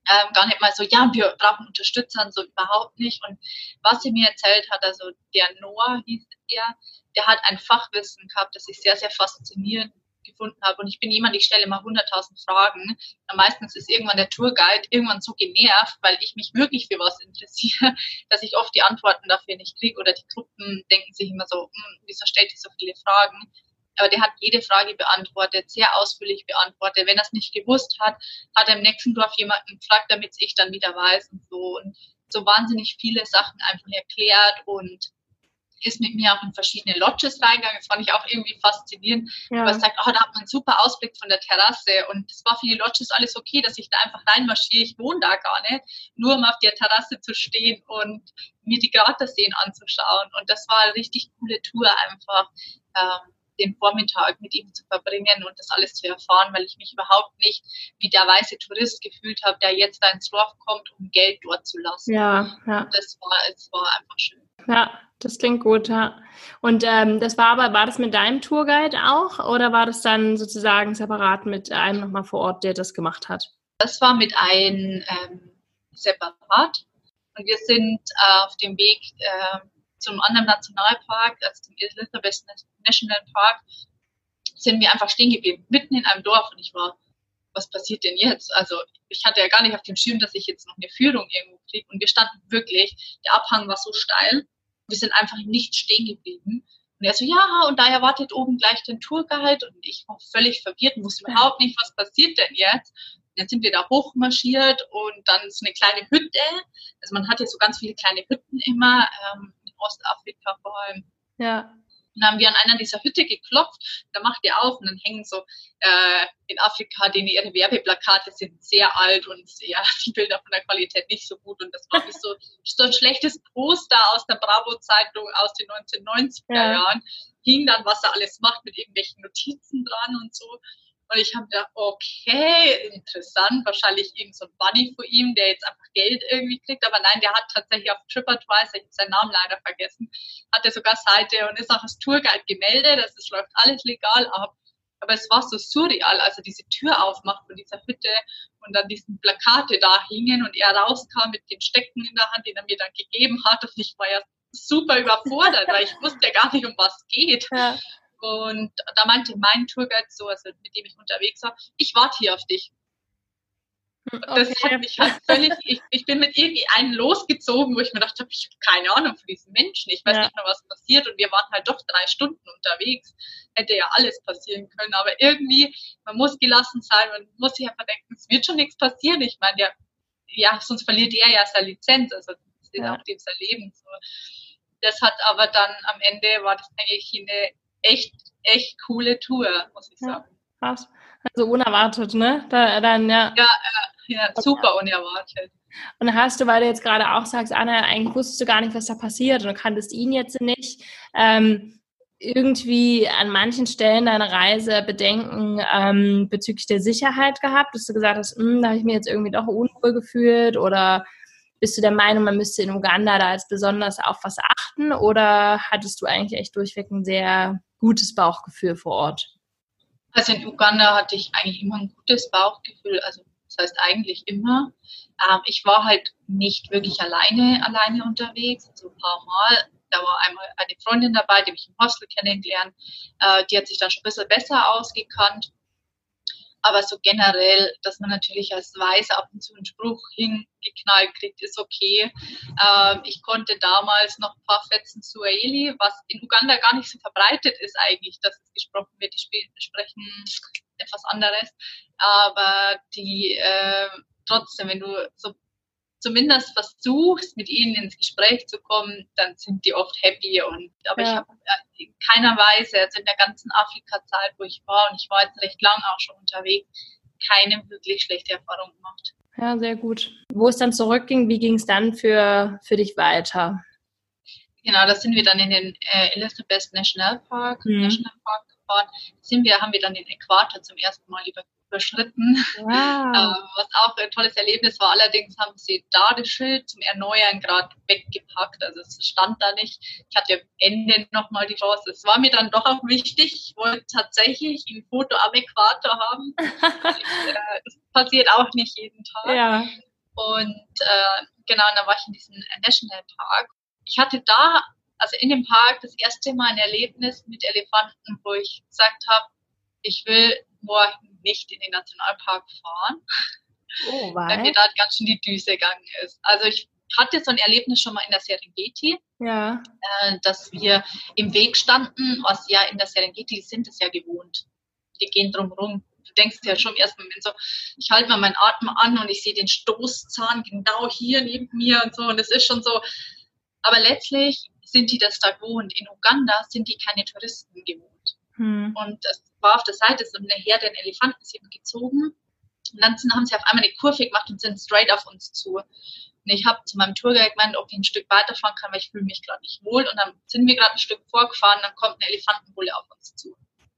Ähm, gar nicht mal so, ja, wir brauchen Unterstützer und so, überhaupt nicht. Und was sie mir erzählt hat, also der Noah hieß er, der hat ein Fachwissen gehabt, das ich sehr, sehr faszinierend gefunden habe. Und ich bin jemand, ich stelle immer hunderttausend Fragen. Und meistens ist irgendwann der Tourguide irgendwann so genervt, weil ich mich wirklich für was interessiere, dass ich oft die Antworten dafür nicht kriege. Oder die Gruppen denken sich immer so, hm, wieso stellt ihr so viele Fragen? Aber der hat jede Frage beantwortet, sehr ausführlich beantwortet. Wenn er es nicht gewusst hat, hat er im nächsten Dorf jemanden gefragt, damit ich dann wieder weiß und so. Und so wahnsinnig viele Sachen einfach erklärt und ist mit mir auch in verschiedene Lodges reingegangen. Das fand ich auch irgendwie faszinierend. Ja. Aber er sagt, oh, da hat man einen super Ausblick von der Terrasse. Und es war für die Lodges alles okay, dass ich da einfach reinmarschiere. Ich wohne da gar nicht. Nur um auf der Terrasse zu stehen und mir die Kraterseen anzuschauen. Und das war eine richtig coole Tour einfach. Ähm, den Vormittag mit ihm zu verbringen und das alles zu erfahren, weil ich mich überhaupt nicht wie der weiße Tourist gefühlt habe, der jetzt da ins Dorf kommt, um Geld dort zu lassen. Ja, ja. Das war, es war einfach schön. Ja, das klingt gut, ja. Und ähm, das war aber, war das mit deinem Tourguide auch oder war das dann sozusagen separat mit einem nochmal vor Ort, der das gemacht hat? Das war mit einem ähm, separat und wir sind äh, auf dem Weg äh, zum anderen Nationalpark, also zum Elizabeth National Park, sind wir einfach stehen geblieben, mitten in einem Dorf und ich war, was passiert denn jetzt? Also ich hatte ja gar nicht auf dem Schirm, dass ich jetzt noch eine Führung irgendwo kriege und wir standen wirklich, der Abhang war so steil, wir sind einfach nicht stehen geblieben und er so, ja, und da erwartet oben gleich den Tourguide und ich war völlig verwirrt, wusste überhaupt nicht, was passiert denn jetzt? Und dann sind wir da hochmarschiert und dann so eine kleine Hütte, also man hat ja so ganz viele kleine Hütten immer, ähm, Ostafrika vor allem. Ja. Und dann haben wir an einer dieser Hütte geklopft, da macht ihr auf und dann hängen so äh, in Afrika, denen ihre Werbeplakate sind sehr alt und ja, die Bilder von der Qualität nicht so gut und das war wie so, so ein schlechtes Poster aus der Bravo-Zeitung aus den neunzehnhundertneunziger ja. Jahren, hing dann, was er alles macht mit irgendwelchen Notizen dran und so. Und ich habe gedacht, okay, interessant, wahrscheinlich irgend so ein Buddy von ihm, der jetzt einfach Geld irgendwie kriegt. Aber nein, der hat tatsächlich auf TripAdvisor, ich habe seinen Namen leider vergessen, hat er sogar Seite und ist auch als Tourguide gemeldet. Also es läuft alles legal ab. Aber es war so surreal, also diese Tür aufmacht von dieser Hütte und dann diesen Plakate da hingen und er rauskam mit den Stecken in der Hand, den er mir dann gegeben hat. Und ich war ja super überfordert, weil ich wusste ja gar nicht, um was es geht. Ja. Und da meinte mein Tourguide so, also mit dem ich unterwegs war, ich warte hier auf dich. Okay. Das hat mich halt völlig, ich, ich bin mit irgendwie einem losgezogen, wo ich mir dachte, hab, ich habe keine Ahnung von diesen Menschen, ich weiß ja. nicht mehr, was passiert und wir waren halt doch drei Stunden unterwegs, hätte ja alles passieren können, aber irgendwie, man muss gelassen sein, man muss sich einfach denken, es wird schon nichts passieren, ich meine, ja, ja sonst verliert er ja seine Lizenz, also das ist ja. auch dem sein Leben so. Das hat aber dann am Ende, war das eigentlich eine echt, echt coole Tour, muss ich sagen. Ja, krass. Also unerwartet, ne? Da, dann, ja. Ja, ja, super unerwartet. Und hast du, weil du jetzt gerade auch sagst, Anna, eigentlich wusstest du gar nicht, was da passiert und du kanntest ihn jetzt nicht, ähm, irgendwie an manchen Stellen deiner Reise Bedenken ähm, bezüglich der Sicherheit gehabt, dass du gesagt hast, da habe ich mir jetzt irgendwie doch unwohl gefühlt oder bist du der Meinung, man müsste in Uganda da jetzt besonders auf was achten oder hattest du eigentlich echt durchweg ein sehr gutes Bauchgefühl vor Ort? Also in Uganda hatte ich eigentlich immer ein gutes Bauchgefühl, also das heißt eigentlich immer. Ähm, ich war halt nicht wirklich alleine, alleine unterwegs, also ein paar Mal. Da war einmal eine Freundin dabei, die mich im Hostel kennengelernt, äh, die hat sich dann schon ein bisschen besser ausgekannt. Aber so generell, dass man natürlich als Weiße ab und zu einen Spruch hingeknallt kriegt, ist okay. Ähm, ich konnte damals noch ein paar Fetzen Swahili, was in Uganda gar nicht so verbreitet ist eigentlich, dass es gesprochen wird. Die sprechen etwas anderes. Aber die äh, trotzdem, wenn du so zumindest versuchst, mit ihnen ins Gespräch zu kommen, dann sind die oft happy. Und aber ja. ich habe in keiner Weise, also in der ganzen Afrika-Zeit, wo ich war, und ich war jetzt recht lang auch schon unterwegs, keine wirklich schlechte Erfahrung gemacht. Ja, sehr gut. Wo es dann zurückging, wie ging es dann für, für dich weiter? Genau, da sind wir dann in den äh, Elizabeth National Park, mhm. National Park gefahren. Sind wir, haben wir dann den Äquator zum ersten Mal über überschritten, wow. äh, was auch ein tolles Erlebnis war. Allerdings haben sie da das Schild zum Erneuern gerade weggepackt, also es stand da nicht. Ich hatte am Ende nochmal die Chance, es war mir dann doch auch wichtig, ich wollte tatsächlich ein Foto am Äquator haben. ich, äh, das passiert auch nicht jeden Tag. Ja. Und äh, genau, und dann war ich in diesem Nationalpark. Ich hatte da, also in dem Park, das erste Mal ein Erlebnis mit Elefanten, wo ich gesagt habe, ich will morgen nicht in den Nationalpark fahren, Oh, weil mir da ganz schön die Düse gegangen ist. Also ich hatte so ein Erlebnis schon mal in der Serengeti, ja. äh, dass wir im Weg standen, was ja in der Serengeti sind es ja gewohnt. Die gehen drumherum. Du denkst ja schon im ersten Moment so, ich halte mal meinen Atem an und ich sehe den Stoßzahn genau hier neben mir und so und es ist schon so. Aber letztlich sind die das da gewohnt. In Uganda sind die keine Touristen gewohnt. Hm. Und es war auf der Seite so eine Herde an Elefanten, sind gezogen. Und dann haben sie auf einmal eine Kurve gemacht und sind straight auf uns zu. Und ich habe zu meinem Tourguide gemeint, ob ich ein Stück weiterfahren kann, weil ich fühle mich gerade nicht wohl. Und dann sind wir gerade ein Stück vorgefahren, dann kommt eine Elefantenbulle auf uns zu.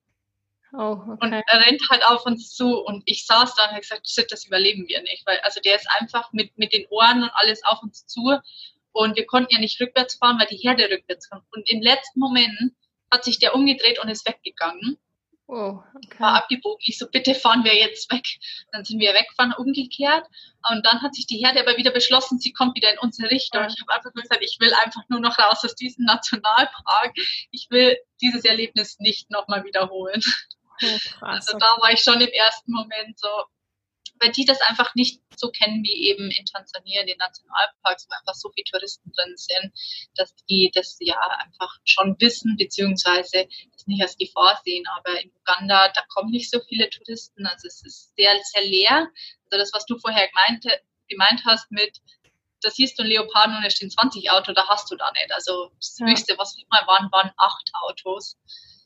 Oh, okay. Und er rennt halt auf uns zu und ich saß da und habe gesagt, shit, das überleben wir nicht. Weil also der ist einfach mit, mit den Ohren und alles auf uns zu. Und wir konnten ja nicht rückwärts fahren, weil die Herde rückwärts kommt. Und im letzten Moment hat sich der umgedreht und ist weggegangen. Oh, okay. War abgebogen. Ich so, bitte fahren wir jetzt weg. Dann sind wir weggefahren, umgekehrt. Und dann hat sich die Herde aber wieder beschlossen, sie kommt wieder in unsere Richtung. Ja. Ich habe einfach gesagt, ich will einfach nur noch raus aus diesem Nationalpark. Ich will dieses Erlebnis nicht nochmal wiederholen. Oh, krass. Also da war ich schon im ersten Moment so, weil die das einfach nicht so kennen wie eben in Tansania, in den Nationalparks, wo einfach so viele Touristen drin sind, dass die das ja einfach schon wissen, beziehungsweise das nicht als Gefahr sehen. Aber in Uganda, da kommen nicht so viele Touristen, also es ist sehr, sehr leer. Also das, was du vorher gemeint, gemeint hast mit, da siehst du einen Leoparden und es stehen zwanzig Autos, da hast du da nicht. Also das ja. Höchste, was wir mal waren, waren acht Autos.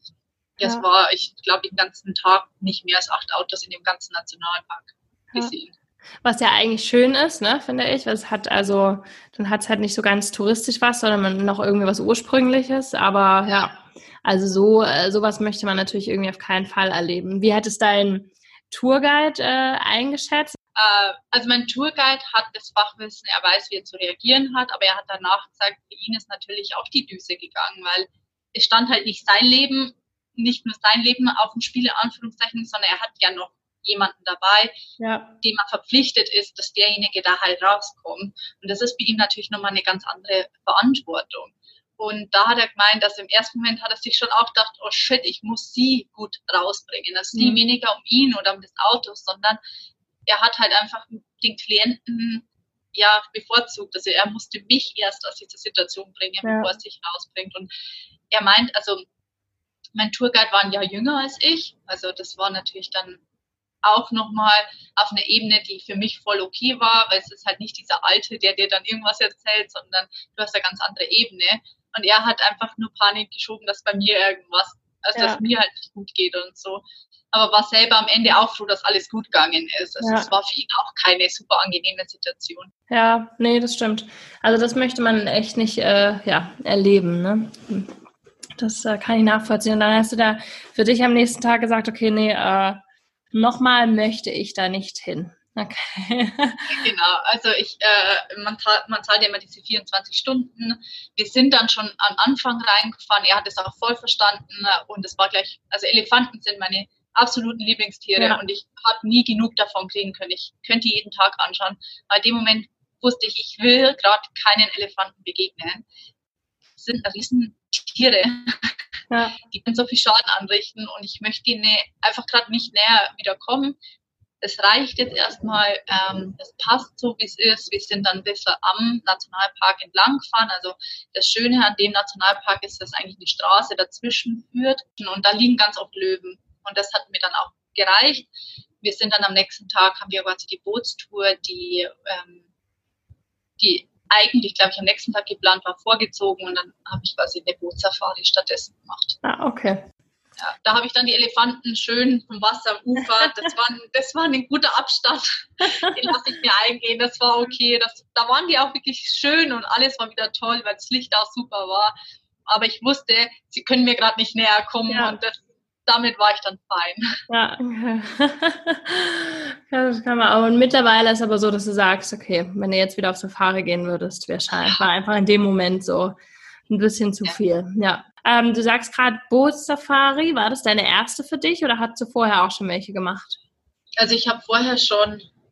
Das ja. war, ich glaube, den ganzen Tag nicht mehr als acht Autos in dem ganzen Nationalpark gesehen. Was ja eigentlich schön ist, ne, finde ich. Es hat also, dann hat es halt nicht so ganz touristisch was, sondern man noch irgendwie was Ursprüngliches. Aber ja, also so äh, sowas möchte man natürlich irgendwie auf keinen Fall erleben. Wie hättest dein Tourguide äh, eingeschätzt? Äh, also mein Tourguide hat das Fachwissen, er weiß, wie er zu reagieren hat, aber er hat danach gesagt, für ihn ist natürlich auch die Düse gegangen, weil es stand halt nicht sein Leben, nicht nur sein Leben auf dem Spiel, in Anführungszeichen, sondern er hat ja noch jemanden dabei, ja. dem man verpflichtet ist, dass derjenige da halt rauskommt. Und das ist bei ihm natürlich nochmal eine ganz andere Verantwortung. Und da hat er gemeint, dass im ersten Moment hat er sich schon auch gedacht, oh shit, ich muss sie gut rausbringen. Es ging mhm. weniger um ihn oder um das Auto, sondern er hat halt einfach den Klienten ja bevorzugt. Also er musste mich erst aus dieser Situation bringen, ja. bevor er sich rausbringt. Und er meint, also mein Tourguide war ein Jahr jünger als ich. Also das war natürlich dann auch nochmal auf einer Ebene, die für mich voll okay war, weil es ist halt nicht dieser Alte, der dir dann irgendwas erzählt, sondern du hast eine ganz andere Ebene. Und er hat einfach nur Panik geschoben, dass bei mir irgendwas, also ja. dass mir halt nicht gut geht und so. Aber war selber am Ende auch froh, dass alles gut gegangen ist. Also ja. es war für ihn auch keine super angenehme Situation. Ja, nee, das stimmt. Also das möchte man echt nicht äh, ja, erleben, ne? Das äh, kann ich nachvollziehen. Und dann hast du da für dich am nächsten Tag gesagt, okay, nee, äh, nochmal möchte ich da nicht hin. Okay. Genau, also ich, äh, man, zahlt, man zahlt ja immer diese vierundzwanzig Stunden. Wir sind dann schon am Anfang reingefahren, er hat es auch voll verstanden und es war gleich, also Elefanten sind meine absoluten Lieblingstiere ja. und ich habe nie genug davon kriegen können. Ich könnte die jeden Tag anschauen. Aber in dem Moment wusste ich, ich will gerade keinen Elefanten begegnen. Das sind riesen Tiere. Ja. Die können so viel Schaden anrichten und ich möchte ihnen einfach gerade nicht näher wieder kommen. Es reicht jetzt erstmal, ähm, es passt so, wie es ist. Wir sind dann ein bisschen am Nationalpark entlang gefahren. Also das Schöne an dem Nationalpark ist, dass eigentlich eine Straße dazwischen führt und da liegen ganz oft Löwen. Und das hat mir dann auch gereicht. Wir sind dann am nächsten Tag, haben wir quasi die Bootstour, die, ähm, die eigentlich, glaube ich, am nächsten Tag geplant war, vorgezogen und dann habe ich quasi eine Bootsafari stattdessen gemacht. Ah, okay. Ja, da habe ich dann die Elefanten schön vom Wasser am Ufer, das war, das war ein guter Abstand, den lasse ich mir eingehen, das war okay. Das, da waren die auch wirklich schön und alles war wieder toll, weil das Licht auch super war. Aber ich wusste, sie können mir gerade nicht näher kommen ja. und das, damit war ich dann fein. Ja, okay. Ja, das kann man auch. Und mittlerweile ist aber so, dass du sagst, okay, wenn du jetzt wieder auf Safari gehen würdest, wäre war einfach in dem Moment so ein bisschen zu ja. viel. Ja. Ähm, du sagst gerade Bootssafari, war das deine erste für dich oder hast du vorher auch schon welche gemacht? Also ich habe vorher schon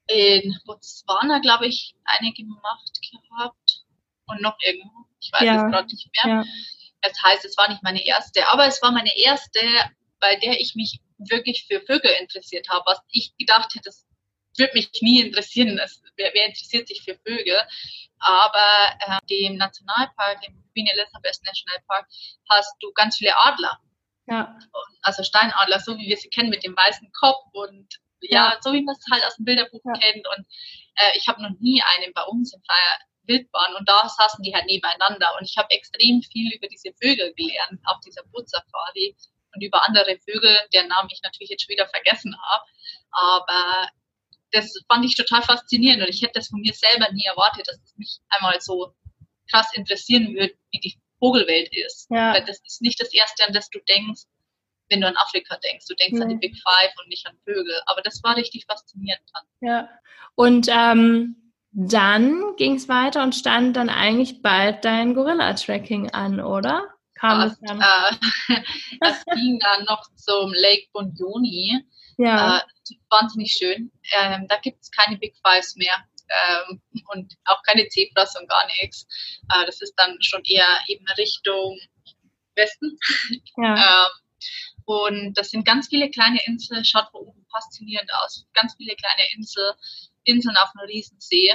In Botswana, glaube ich, eine gemacht gehabt und noch irgendwo. Ich weiß Ja, es gerade nicht mehr. ja, Das heißt, es war nicht meine erste, aber es war meine erste, bei der ich mich wirklich für Vögel interessiert habe, was ich gedacht hätte, das würde mich nie interessieren. Das, wer, wer interessiert sich für Vögel? Aber äh, dem Nationalpark, im Queen Elizabeth National Park, hast du ganz viele Adler. ja, Also Steinadler, so wie wir sie kennen, mit dem weißen Kopf und ja, ja, so wie man es halt aus dem Bilderbuch ja, kennt. Und äh, ich habe noch nie einen bei uns in freier Wildbahn und da saßen die halt nebeneinander. Und ich habe extrem viel über diese Vögel gelernt auf dieser Bootsafari und über andere Vögel, deren Namen ich natürlich jetzt schon wieder vergessen habe. Aber das fand ich total faszinierend und ich hätte das von mir selber nie erwartet, dass es mich einmal so krass interessieren würde, wie die Vogelwelt ist. ja, Weil das ist nicht das Erste, an das du denkst, wenn du an Afrika denkst. Du denkst an die nee, Big Five und nicht an Vögel. Aber das war richtig faszinierend dran. ja. Und ähm, dann ging es weiter und stand dann eigentlich bald dein Gorilla-Tracking an, oder? Kam das Fast. dann? Äh, das ging dann noch zum Lake Bunyoni. Ja, Äh, wahnsinnig schön. Ähm, da gibt es keine Big Fives mehr. Ähm, und auch keine Zebras und gar nichts. Äh, das ist dann schon eher eben Richtung Westen. ja, Ähm, und das sind ganz viele kleine Inseln, schaut von oben faszinierend aus. Ganz viele kleine Insel, Inseln auf einem Riesensee.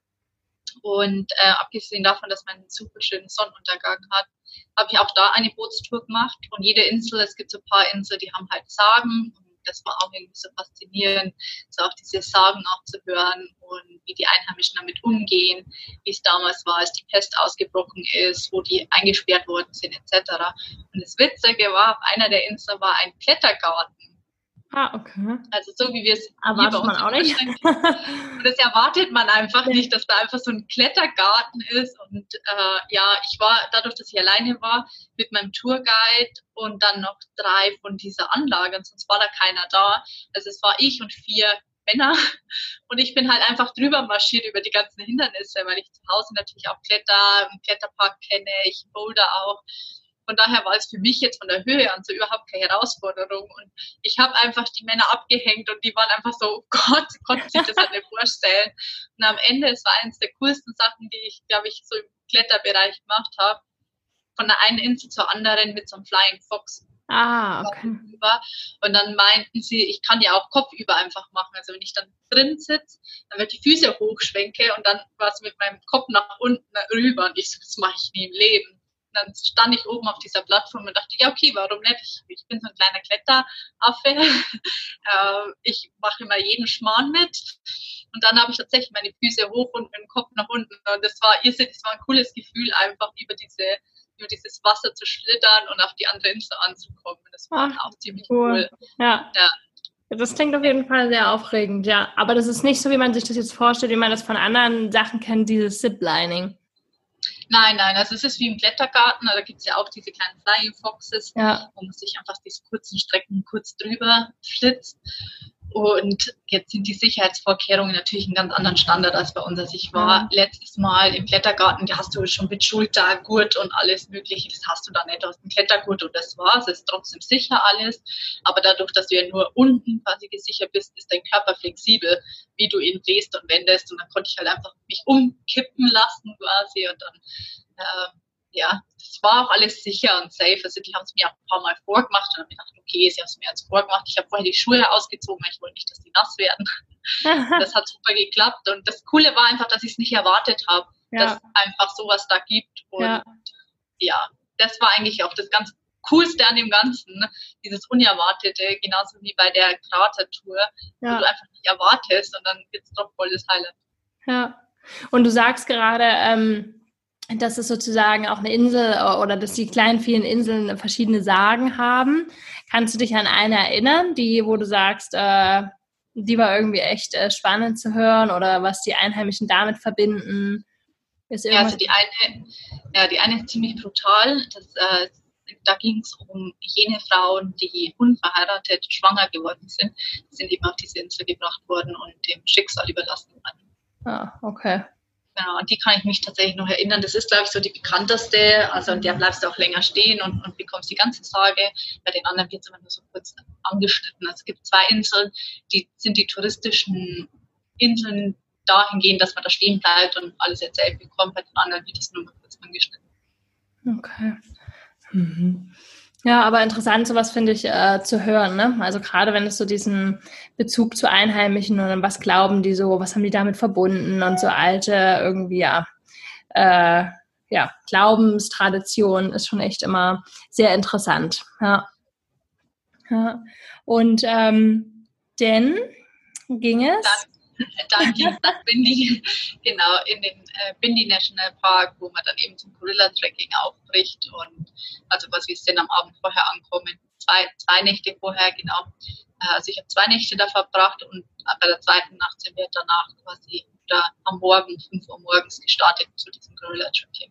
Und äh, abgesehen davon, dass man einen super schönen Sonnenuntergang hat, habe ich auch da eine Bootstour gemacht. Und jede Insel, es gibt so ein paar Inseln, die haben halt Sagen. Und das war auch irgendwie so faszinierend, so auch diese Sagen nachzuhören und wie die Einheimischen damit umgehen, wie es damals war, als die Pest ausgebrochen ist, wo die eingesperrt worden sind, et cetera. Und das Witzige war, auf einer der Inseln war ein Klettergarten. ah, okay. Also so wie wir es hier bei Erwartet man uns in auch nicht. Deutschland kennen. Und das erwartet man einfach Nee. nicht, dass da einfach so ein Klettergarten ist. Und äh, ja, ich war, dadurch, dass ich alleine war, mit meinem Tourguide und dann noch drei von dieser Anlage, und sonst war da keiner da. Also es war ich und vier Männer. Und ich bin halt einfach drüber marschiert über die ganzen Hindernisse, weil ich zu Hause natürlich auch Kletter, einen Kletterpark kenne, ich boulder auch. Von daher war es für mich jetzt von der Höhe an so überhaupt keine Herausforderung. Und ich habe einfach die Männer abgehängt und die waren einfach so, oh Gott, konnten sich das halt nicht vorstellen. Und am Ende, es war eines der coolsten Sachen, die ich, glaube ich, so im Kletterbereich gemacht habe. Von der einen Insel zur anderen mit so einem Flying Fox. Ah, okay. Und dann meinten sie, ich kann ja auch kopfüber einfach machen. Also wenn ich dann drin sitze, dann wird die Füße hochschwenke und dann war es mit meinem Kopf nach unten rüber. Und ich so, das mache ich nie im Leben. Und dann stand ich oben auf dieser Plattform und dachte, ja okay, warum nicht? Ich, ich bin so ein kleiner Kletteraffe. äh, ich mache immer jeden Schmarrn mit. Und dann habe ich tatsächlich meine Füße hoch und meinen Kopf nach unten. Und das war, ihr seht, das war ein cooles Gefühl, einfach über diese über dieses Wasser zu schlittern und auf die andere Insel anzukommen. Das war Ach, auch ziemlich cool. cool. Ja. ja. Das klingt auf jeden Fall sehr aufregend, ja. Aber das ist nicht so, wie man sich das jetzt vorstellt, wie man das von anderen Sachen kennt, dieses Ziplining. Nein, nein, also es ist wie im Klettergarten, da gibt es ja auch diese kleinen Flying Foxes, ja. wo man sich einfach diese kurzen Strecken kurz drüber flitzt. Und jetzt sind die Sicherheitsvorkehrungen natürlich einen ganz anderen Standard als bei uns. Also ich war ja. letztes Mal im Klettergarten, da hast du schon mit Schultergurt und alles Mögliche. Das hast du da nicht. Du hast einen Klettergurt und das war's. Es ist trotzdem sicher alles. Aber dadurch, dass du ja nur unten quasi gesichert bist, ist dein Körper flexibel, wie du ihn drehst und wendest. Und dann konnte ich halt einfach mich umkippen lassen quasi und dann äh, ja, das war auch alles sicher und safe. Also die haben es mir auch ein paar Mal vorgemacht und habe gedacht, okay, sie haben es mir jetzt vorgemacht. Ich habe vorher die Schuhe ausgezogen, weil ich wollte nicht, dass die nass werden. Das hat super geklappt und das Coole war einfach, dass ich es nicht erwartet habe, ja. dass es einfach sowas da gibt. Und ja. ja, das war eigentlich auch das ganz Coolste an dem Ganzen, dieses Unerwartete, genauso wie bei der Kratertour, ja. wo du einfach nicht erwartest und dann wird es doch voll das Highlight. Ja, und du sagst gerade, ähm, dass es sozusagen auch eine Insel oder dass die kleinen, vielen Inseln verschiedene Sagen haben. Kannst du dich an eine erinnern, die, wo du sagst, äh, die war irgendwie echt äh, spannend zu hören oder was die Einheimischen damit verbinden? Ist ja, also die eine, ja, die eine ist ziemlich brutal. Das, äh, da ging es um jene Frauen, die unverheiratet schwanger geworden sind. Die sind eben auf diese Insel gebracht worden und dem Schicksal überlassen worden. Ah, okay. Genau, an die kann ich mich tatsächlich noch erinnern. Das ist, glaube ich, so die bekannteste. Also an der bleibst du auch länger stehen und, und bekommst die ganze Sage. Bei den anderen wird es immer nur so kurz angeschnitten. Also es gibt zwei Inseln, die sind die touristischen Inseln dahingehend, dass man da stehen bleibt und alles erzählt bekommt, bei den anderen wird es nur mal kurz angeschnitten. Okay. Mhm. Ja, aber interessant, sowas finde ich äh, zu hören, ne? Also gerade wenn es so diesen Bezug zu Einheimischen und was glauben die so, was haben die damit verbunden und so alte irgendwie, ja, äh, ja, Glaubenstradition ist schon echt immer sehr interessant. Ja. Ja. Und ähm, dann ging es? Dann, dann ging es nach Bindi, genau, in den äh, Bindi National Park, wo man dann eben zum Gorilla-Trekking aufbricht und also was wir sind am Abend vorher ankommen, zwei, zwei Nächte vorher, genau. Äh, also ich habe zwei Nächte da verbracht und bei der zweiten Nacht sind wir danach quasi oder am Morgen, fünf Uhr morgens gestartet zu diesem Gorilla-Trekking.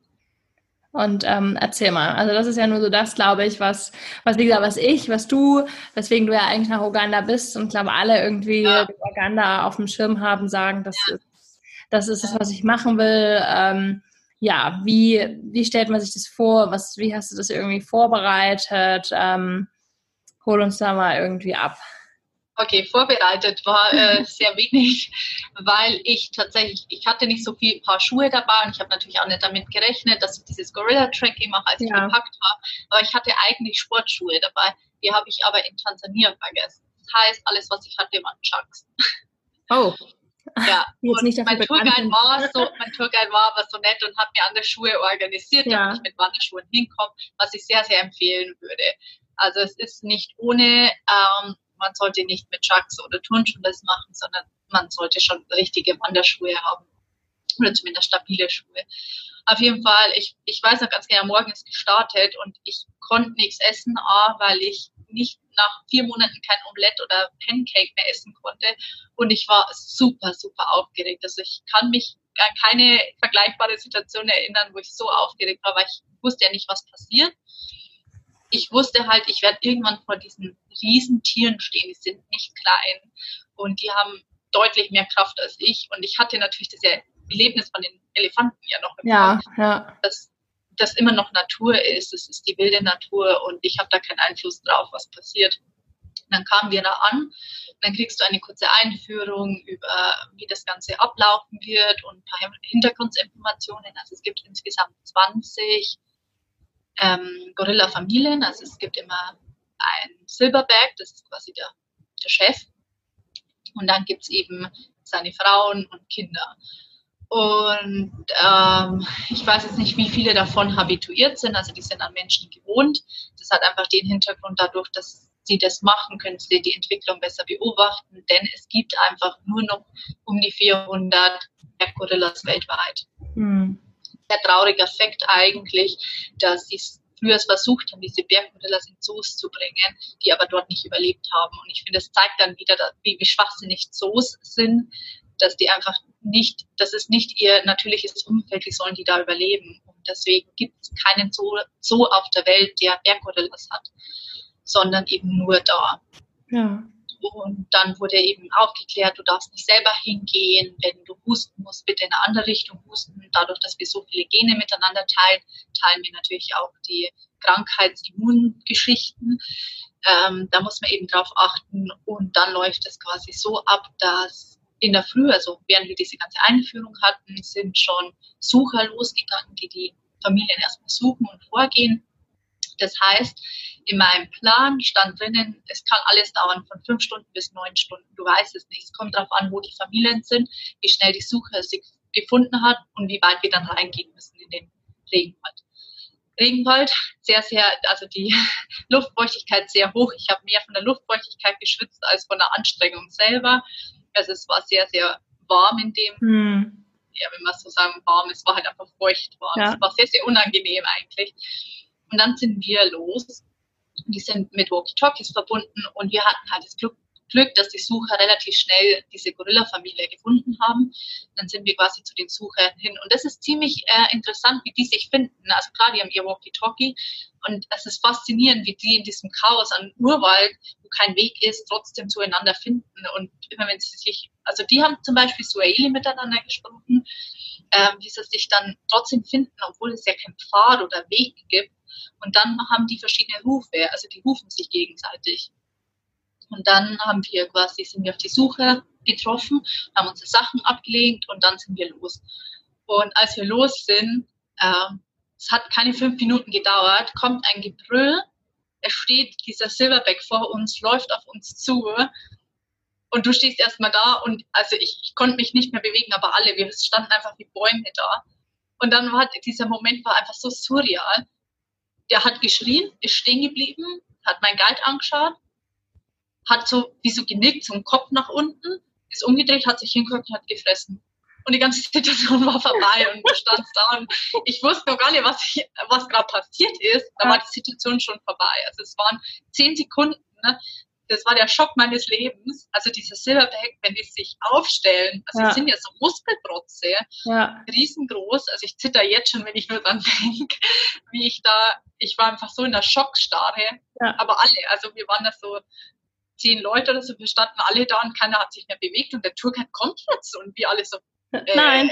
Und ähm, erzähl mal, also das ist ja nur so das, glaube ich, was, was wie gesagt, was ich, was du, weswegen du ja eigentlich nach Uganda bist und glaube alle irgendwie Ja. Uganda auf dem Schirm haben, sagen, das ist, das ist es, was ich machen will. Ähm, ja, wie, wie stellt man sich das vor? Was, wie hast du das irgendwie vorbereitet? Ähm, hol uns da mal irgendwie ab. Okay, vorbereitet war äh, sehr wenig, weil ich tatsächlich, ich hatte nicht so viel Paar Schuhe dabei und ich habe natürlich auch nicht damit gerechnet, dass ich dieses Gorilla-Tracking mache, als ich Ja. gepackt habe. Aber ich hatte eigentlich Sportschuhe dabei, die habe ich aber in Tansania vergessen. Das heißt, alles, was ich hatte, waren Chucks. Oh. Ja, Jetzt und nicht dafür mein Tourguide bekannt war so, mein Tourguide war aber so nett und hat mir andere Schuhe organisiert, Ja. damit ich mit Wanderschuhen hinkomme, was ich sehr, sehr empfehlen würde. Also es ist nicht ohne, ähm, man sollte nicht mit Chucks oder Turnschuhen das machen, sondern man sollte schon richtige Wanderschuhe haben oder zumindest stabile Schuhe. Auf jeden Fall, ich, ich weiß noch ganz genau, morgen ist gestartet und ich konnte nichts essen, A, weil ich nicht nach vier Monaten kein Omelette oder Pancake mehr essen konnte und ich war super, super aufgeregt. Also ich kann mich an keine vergleichbare Situation erinnern, wo ich so aufgeregt war, weil ich wusste ja nicht, was passiert. Ich wusste halt, ich werde irgendwann vor diesen riesen Tieren stehen, die sind nicht klein und die haben deutlich mehr Kraft als ich und ich hatte natürlich das Erlebnis von den Elefanten ja noch im Ja, Kopf, ja. dass das immer noch Natur ist, es ist die wilde Natur und ich habe da keinen Einfluss drauf, was passiert. Und dann kamen wir da an, dann kriegst du eine kurze Einführung über, wie das Ganze ablaufen wird und ein paar Hintergrundinformationen. Also es gibt insgesamt zwanzig ähm, Gorilla-Familien, also es gibt immer ein Silverback, das ist quasi der, der Chef und dann gibt es eben seine Frauen und Kinder. Und ähm, ich weiß jetzt nicht, wie viele davon habituiert sind, also die sind an Menschen gewohnt. Das hat einfach den Hintergrund dadurch, dass sie das machen, können sie die Entwicklung besser beobachten, denn es gibt einfach nur noch um die vierhundert Berggorillas weltweit. Hm. Sehr trauriger Fakt eigentlich, dass sie früher versucht haben, diese Berggorillas in Zoos zu bringen, die aber dort nicht überlebt haben. Und ich finde, das zeigt dann wieder, wie, wie schwachsinnig Zoos sind, dass die einfach nicht, das ist nicht ihr natürliches Umfeld, wie sollen die da überleben. Und deswegen gibt es keinen Zoo, Zoo auf der Welt, der Berggorillas hat, sondern eben nur da. Ja. Und dann wurde eben aufgeklärt, du darfst nicht selber hingehen, wenn du husten musst, bitte in eine andere Richtung husten. Dadurch, dass wir so viele Gene miteinander teilen, teilen wir natürlich auch die Krankheitsimmungeschichten. Ähm, da muss man eben drauf achten und dann läuft es quasi so ab, dass in der Früh, also während wir diese ganze Einführung hatten, sind schon Sucher losgegangen, die die Familien erstmal suchen und vorgehen. Das heißt, in meinem Plan stand drinnen, es kann alles dauern von fünf Stunden bis neun Stunden. Du weißt es nicht. Es kommt darauf an, wo die Familien sind, wie schnell die Suche sich gefunden hat und wie weit wir dann reingehen müssen in den Regenwald. Regenwald, sehr, sehr, also die Luftfeuchtigkeit sehr hoch. Ich habe mehr von der Luftfeuchtigkeit geschwitzt als von der Anstrengung selber. Also es war sehr, sehr warm in dem, hm. ja, wenn man so sagen, warm, es war halt einfach feucht warm. Ja. Es war sehr, sehr unangenehm eigentlich. Und dann sind wir los. Die sind mit Walkie-Talkies verbunden und wir hatten halt das Glück, Glück, dass die Sucher relativ schnell diese Gorilla-Familie gefunden haben. Dann sind wir quasi zu den Suchern hin. Und das ist ziemlich äh, interessant, wie die sich finden. Also klar, die haben ihr Walkie-Talkie und es ist faszinierend, wie die in diesem Chaos an Urwald, wo kein Weg ist, trotzdem zueinander finden. Und immer wenn sie sich, also die haben zum Beispiel Swahili miteinander gesprochen, äh, wie sie sich dann trotzdem finden, obwohl es ja keinen Pfad oder Weg gibt. Und dann haben die verschiedene Rufe, also die rufen sich gegenseitig. Und dann haben wir quasi, sind wir auf die Suche getroffen, haben unsere Sachen abgelegt und dann sind wir los. Und als wir los sind, äh, es hat keine fünf Minuten gedauert, kommt ein Gebrüll, es steht dieser Silverback vor uns, läuft auf uns zu und du stehst erstmal da und also ich, ich konnte mich nicht mehr bewegen, aber alle, wir standen einfach wie Bäume da. Und dann war dieser Moment war einfach so surreal. Der hat geschrien, ist stehen geblieben, hat mein Guide angeschaut, hat so wie so genickt, so einen Kopf nach unten, ist umgedreht, hat sich hingeguckt und hat gefressen. Und die ganze Situation war vorbei und du standst da und ich wusste noch gar nicht, was, ich, was gerade passiert ist. Da war die Situation schon vorbei. Also es waren zehn Sekunden, ne? Das war der Schock meines Lebens. Also diese Silverback, wenn die sich aufstellen, also ja. Die sind ja so Muskelprotze, ja. Riesengroß. Also ich zitter jetzt schon, wenn ich nur dran denke, wie ich da, ich war einfach so in der Schockstarre. Ja. Aber alle, also wir waren da so zehn Leute oder so, wir standen alle da und keiner hat sich mehr bewegt und der Tourguide kommt jetzt und wir alle so, äh, nein.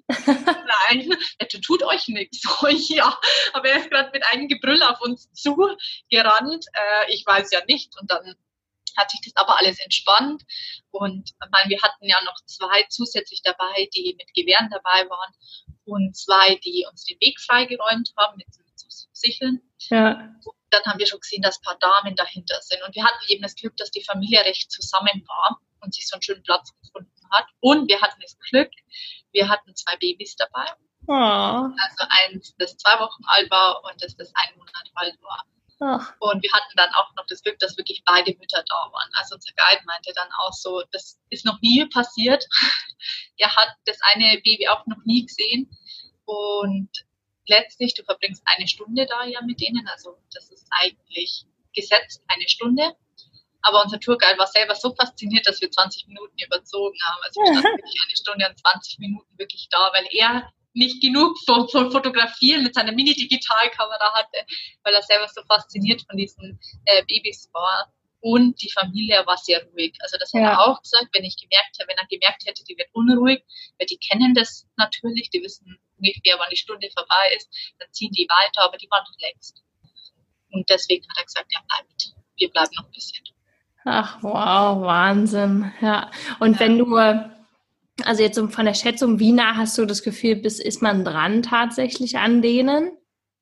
Nein, der tut euch nichts. So, ja, aber er ist gerade mit einem Gebrüll auf uns zugerannt. Äh, ich weiß ja nicht. Und dann hat sich das aber alles entspannt. Und ich meine, wir hatten ja noch zwei zusätzlich dabei, die mit Gewehren dabei waren und zwei, die uns den Weg freigeräumt haben mit, mit so Sicheln. Ja. Und dann haben wir schon gesehen, dass ein paar Damen dahinter sind. Und wir hatten eben das Glück, dass die Familie recht zusammen war und sich so einen schönen Platz gefunden hat. Und wir hatten das Glück, wir hatten zwei Babys dabei. Oh. Also eins, das zwei Wochen alt war und das, das ein Monat alt war. Ach. Und wir hatten dann auch noch das Glück, dass wirklich beide Mütter da waren. Also unser Guide meinte dann auch so, das ist noch nie passiert. Er hat das eine Baby auch noch nie gesehen. Und letztlich, du verbringst eine Stunde da ja mit denen. Also das ist eigentlich gesetzt, eine Stunde. Aber unser Tourguide war selber so fasziniert, dass wir zwanzig Minuten überzogen haben. Also wir standen wirklich eine Stunde und zwanzig Minuten wirklich da, weil er nicht genug von, von Fotografieren mit seiner Mini-Digitalkamera hatte, weil er selber so fasziniert von diesen äh, Babys war. Und die Familie war sehr ruhig. Also das hat ja. er auch gesagt, wenn ich gemerkt hätte, wenn er gemerkt hätte, die wird unruhig, weil die kennen das natürlich, die wissen ungefähr, wann die Stunde vorbei ist, dann ziehen die weiter, aber die waren relaxed. Und deswegen hat er gesagt, er bleibt. Wir bleiben noch ein bisschen. Ach, wow, Wahnsinn. Ja. Und ja. wenn du, also jetzt von der Schätzung, wie nah hast du das Gefühl, bis ist man dran tatsächlich an denen?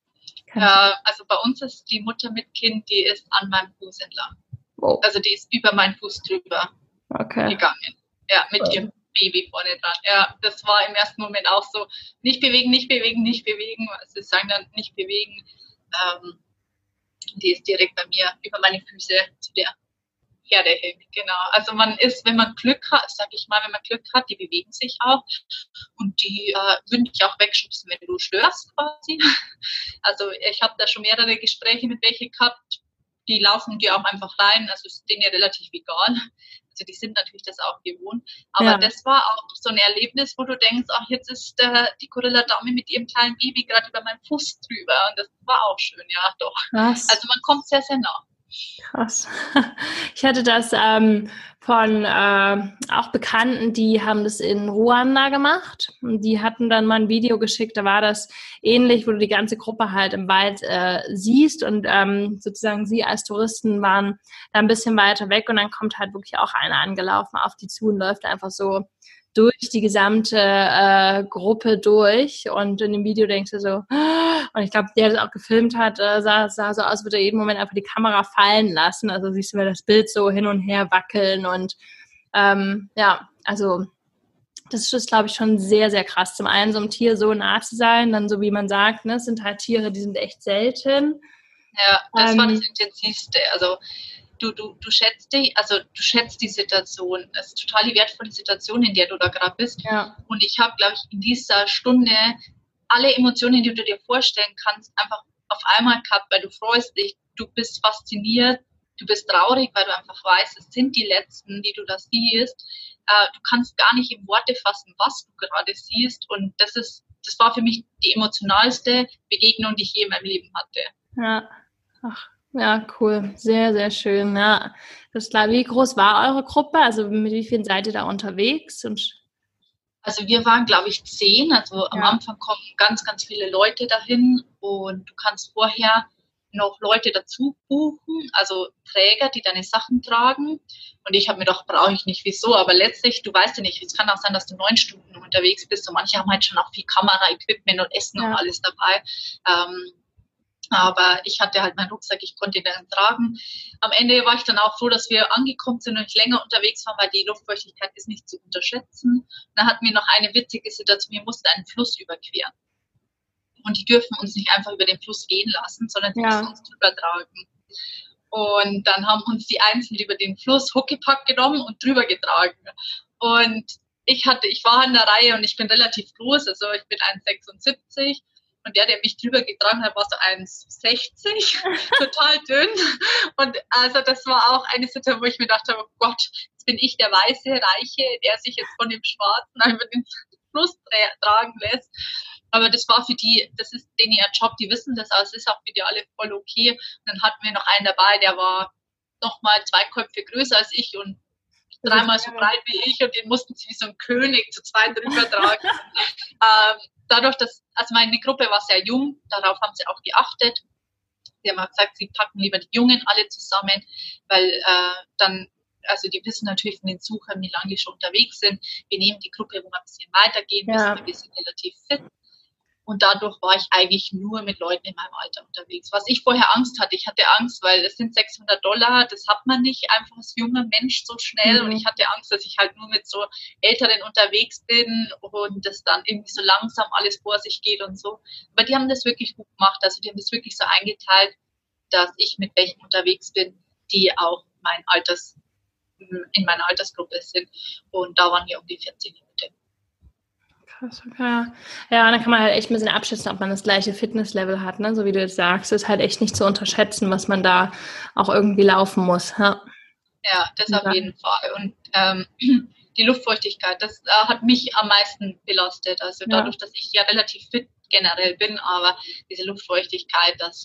Ja, also bei uns ist die Mutter mit Kind, die ist an meinem Fuß entlang. Oh. Also die ist über meinen Fuß drüber okay. gegangen. Ja, mit oh. ihrem Baby vorne dran. Ja, das war im ersten Moment auch so, nicht bewegen, nicht bewegen, nicht bewegen. Sie sagen dann, nicht bewegen. Ähm, die ist direkt bei mir über meine Füße zu der Herde hin, genau. Also man ist, wenn man Glück hat, sag ich mal, wenn man Glück hat, die bewegen sich auch und die äh, würden dich auch wegschubsen, wenn du störst quasi. Also ich habe da schon mehrere Gespräche mit welchen gehabt, die laufen dir auch einfach rein, also ist denen ja relativ egal. Also die sind natürlich das auch gewohnt. Aber ja. das war auch so ein Erlebnis, wo du denkst, ach, jetzt ist äh, die Gorilla-Dame mit ihrem kleinen Baby gerade über meinen Fuß drüber. Und das war auch schön, ja, doch. Krass. Also man kommt sehr, sehr nah. Krass. Ich hatte das ähm, von äh, auch Bekannten, die haben das in Ruanda gemacht. Und die hatten dann mal ein Video geschickt, da war das ähnlich, wo du die ganze Gruppe halt im Wald äh, siehst und ähm, sozusagen sie als Touristen waren da ein bisschen weiter weg und dann kommt halt wirklich auch einer angelaufen auf die zu und läuft einfach so durch die gesamte äh, Gruppe durch und in dem Video denkst du so, und ich glaube, der das auch gefilmt hat, äh, sah, sah so aus, würde er jeden Moment einfach die Kamera fallen lassen, also siehst du mir das Bild so hin und her wackeln und ähm, ja, also das ist, glaube ich, schon sehr, sehr krass, zum einen so einem Tier so nah zu sein, dann so wie man sagt, ne, es sind halt Tiere, die sind echt selten. Ja, das ähm, war das Intensivste, also Du, du, du schätzt die, also du schätzt die Situation. Das ist total die wertvolle Situation, in der du da gerade bist. Ja. Und ich habe, glaube ich, in dieser Stunde alle Emotionen, die du dir vorstellen kannst, einfach auf einmal gehabt, weil du freust dich, du bist fasziniert, du bist traurig, weil du einfach weißt, es sind die Letzten, die du da siehst. Äh, du kannst gar nicht in Worte fassen, was du gerade siehst. Und das ist, das war für mich die emotionalste Begegnung, die ich je in meinem Leben hatte. Ja, ach. Ja, cool. Sehr, sehr schön. Ja, das ist klar. Wie groß war eure Gruppe? Also mit wie vielen seid ihr da unterwegs? Und also wir waren, glaube ich, zehn. Also ja. Am Anfang kommen ganz, ganz viele Leute dahin und du kannst vorher noch Leute dazu buchen, also Träger, die deine Sachen tragen. Und ich habe mir gedacht, brauche ich nicht, wieso? Aber letztlich, du weißt ja nicht, es kann auch sein, dass du neun Stunden unterwegs bist und manche haben halt schon auch viel Kamera-Equipment und Essen ja. und alles dabei. Ähm, aber ich hatte halt meinen Rucksack, ich konnte ihn dann tragen. Am Ende war ich dann auch froh, dass wir angekommen sind und nicht länger unterwegs waren, weil die Luftfeuchtigkeit ist nicht zu unterschätzen. Dann hatten wir noch eine witzige Situation, wir mussten einen Fluss überqueren. Und die dürfen uns nicht einfach über den Fluss gehen lassen, sondern die ja. müssen uns drüber tragen. Und dann haben uns die Einzelnen über den Fluss Huckepack genommen und drüber getragen. Und ich hatte, ich war in der Reihe und ich bin relativ groß, also ich bin eins Komma sechsundsiebzig. Und der, der mich drüber getragen hat, war so eins Komma sechzig, total dünn. Und also das war auch eine Situation, wo ich mir dachte, oh Gott, jetzt bin ich der weiße Reiche, der sich jetzt von dem Schwarzen über den Fluss tra- tragen lässt. Aber das war für die, das ist denen ihr Job, die wissen das, aber es ist auch für die alle voll okay. Und dann hatten wir noch einen dabei, der war nochmal zwei Köpfe größer als ich und dreimal so breit wie ich und den mussten sie wie so ein König zu zweit drüber tragen. ähm, dadurch, dass, also meine Gruppe war sehr jung, darauf haben sie auch geachtet. Sie haben auch gesagt, sie packen lieber die Jungen alle zusammen, weil äh, dann, also die wissen natürlich von den Suchern, wie lange die schon unterwegs sind. Wir nehmen die Gruppe, wo wir ein bisschen weitergehen müssen, ja. weil wir sind relativ fit. Und dadurch war ich eigentlich nur mit Leuten in meinem Alter unterwegs. Was ich vorher Angst hatte, ich hatte Angst, weil es sind sechshundert Dollar, das hat man nicht einfach als junger Mensch so schnell. Mhm. Und ich hatte Angst, dass ich halt nur mit so Älteren unterwegs bin und das dann irgendwie so langsam alles vor sich geht und so. Aber die haben das wirklich gut gemacht. Also die haben das wirklich so eingeteilt, dass ich mit welchen unterwegs bin, die auch mein Alters, in meiner Altersgruppe sind. Und da waren wir um die vierzehn Minuten. Krass, okay. Ja, dann kann man halt echt ein bisschen abschätzen, ob man das gleiche Fitnesslevel hat, ne? So wie du jetzt sagst, ist halt echt nicht zu unterschätzen, was man da auch irgendwie laufen muss. Ja, ja das ja. auf jeden Fall. Und ähm, die Luftfeuchtigkeit, das äh, hat mich am meisten belastet. Also dadurch, ja. dass ich ja relativ fit generell bin, aber diese Luftfeuchtigkeit, das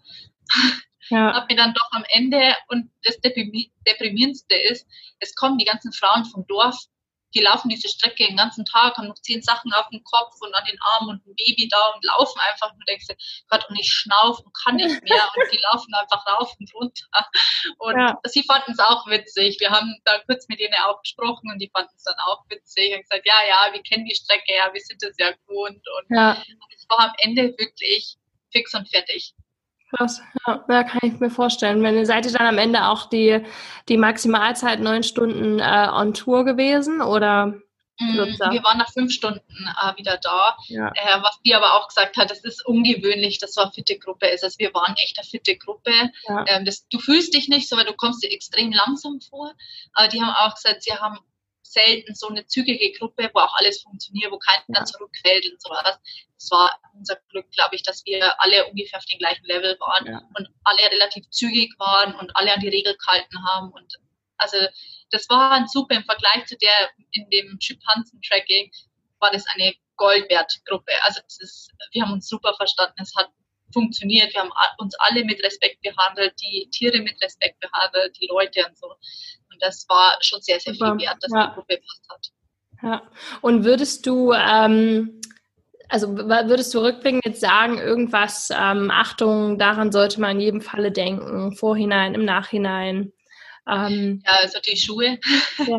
äh, ja. hat mir dann doch am Ende, und das Deprimierendste ist, es kommen die ganzen Frauen vom Dorf, die laufen diese Strecke den ganzen Tag, haben noch zehn Sachen auf dem Kopf und an den Armen und ein Baby da und laufen einfach und du denkst dir, Gott, und ich schnaufe und kann nicht mehr und die laufen einfach rauf und runter. Und ja. sie fanden es auch witzig. Wir haben da kurz mit denen auch gesprochen und die fanden es dann auch witzig. Ich habe gesagt, ja, ja, wir kennen die Strecke, ja, wir sind das ja gewohnt. Und ja. ich war am Ende wirklich fix und fertig. Krass, ja, da kann ich mir vorstellen. Wenn seid ihr dann am Ende auch die, die Maximalzeit neun Stunden äh, on Tour gewesen oder? Mm, wir waren nach fünf Stunden äh, wieder da. Ja. Äh, was die aber auch gesagt hat, das ist ungewöhnlich, dass so eine fitte Gruppe ist. Also wir waren echt eine fitte Gruppe. Ja. Ähm, das, du fühlst dich nicht so, weil du kommst dir extrem langsam vor. Aber die haben auch gesagt, sie haben selten so eine zügige Gruppe, wo auch alles funktioniert, wo keiner ja. zurückfällt und sowas. Das war unser Glück, glaube ich, dass wir alle ungefähr auf dem gleichen Level waren ja. und alle relativ zügig waren und alle an die Regel gehalten haben. Und also das war ein super im Vergleich zu der in dem Schimpansen-Tracking war das eine Gold-Wert-Gruppe. Also das ist, wir haben uns super verstanden. Es hat funktioniert. Wir haben uns alle mit Respekt behandelt, die Tiere mit Respekt behandelt, die Leute und so. Und das war schon sehr, sehr super. Viel wert, dass ja. die Gruppe gepasst hat. Ja. Und würdest du, ähm, also würdest du rückblickend jetzt sagen, irgendwas, ähm, Achtung, daran sollte man in jedem Falle denken, vorhinein, im Nachhinein? Ähm, ja, also die Schuhe. Ja.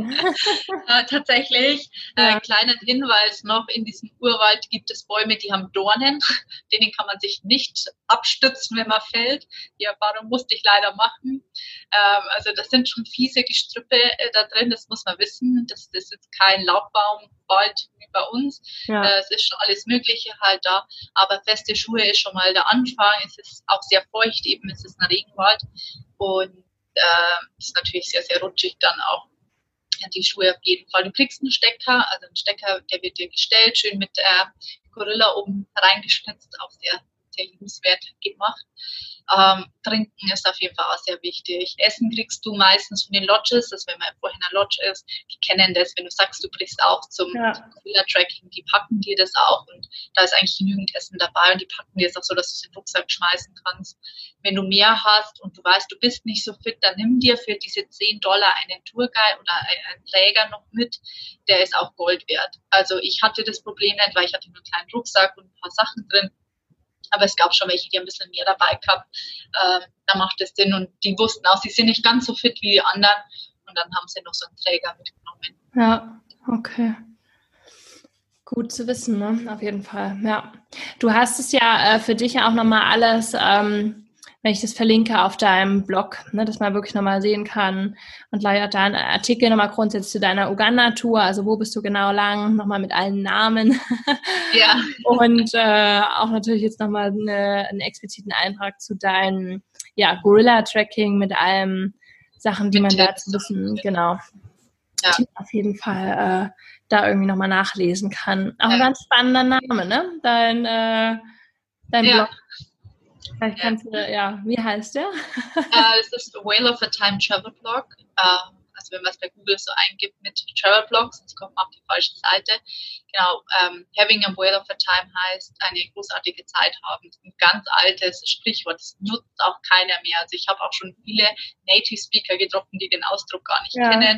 äh, tatsächlich. Ja. Äh, kleiner Hinweis noch, in diesem Urwald gibt es Bäume, die haben Dornen. Denen kann man sich nicht abstützen, wenn man fällt. Die Erfahrung musste ich leider machen. Ähm, also das sind schon fiese Gestrüppe äh, da drin, das muss man wissen. Das, das ist jetzt kein Laubbaumwald wie bei uns. Ja. Äh, es ist schon alles Mögliche halt da. Aber feste Schuhe ist schon mal der Anfang. Es ist auch sehr feucht, eben es ist ein Regenwald. Und äh, ist natürlich sehr, sehr rutschig dann auch. Die Schuhe auf jeden Fall. Du kriegst einen Stecker, also einen Stecker, der wird dir gestellt, schön mit äh, Gorilla oben reingeschnitzt, auch sehr, sehr liebenswert gemacht. Ähm, trinken ist auf jeden Fall auch sehr wichtig. Essen kriegst du meistens von den Lodges, also wenn man vorhin in einer Lodge ist, die kennen das, wenn du sagst, du brichst auch zum ja. Gorilla-Tracking, die packen dir das auch und da ist eigentlich genügend Essen dabei und die packen dir das auch so, dass du es in den Rucksack schmeißen kannst. Wenn du mehr hast und du weißt, du bist nicht so fit, dann nimm dir für diese zehn Dollar einen Tourguide oder einen Träger noch mit, der ist auch Gold wert. Also ich hatte das Problem nicht, weil ich hatte nur einen kleinen Rucksack und ein paar Sachen drin. Aber es gab schon welche, die ein bisschen mehr dabei gehabt. Äh, da macht es Sinn. Und die wussten auch, sie sind nicht ganz so fit wie die anderen. Und dann haben sie noch so einen Träger mitgenommen. Ja, okay. Gut zu wissen, ne? Auf jeden Fall, ja. Du hast es ja äh, für dich ja auch nochmal alles, ähm, wenn ich das verlinke auf deinem Blog, ne, dass man wirklich nochmal sehen kann und leider dann Artikel nochmal grundsätzlich zu deiner Uganda-Tour, also wo bist du genau lang, nochmal mit allen Namen. Ja. Und äh, auch natürlich jetzt nochmal eine, einen expliziten Eintrag zu deinem ja, Gorilla-Tracking mit allen Sachen, die mit man dazu wissen, genau. Ja. Auf jeden Fall äh, da irgendwie nochmal nachlesen kann. Auch ja. Ein ganz spannender Name, ne? Dein, äh, dein ja. Blog. Vielleicht kannst du, ja, wie heißt der? Uh, es ist Whale of a Time Travel Blog. Uh, also wenn man es bei Google so eingibt mit Travel Blogs, sonst kommt man auf die falsche Seite. Genau, um, Having a Whale of a Time heißt eine großartige Zeit haben. Das ist ein ganz altes Sprichwort, das nutzt auch keiner mehr. Also ich habe auch schon viele Native Speaker getroffen, die den Ausdruck gar nicht ja. kennen.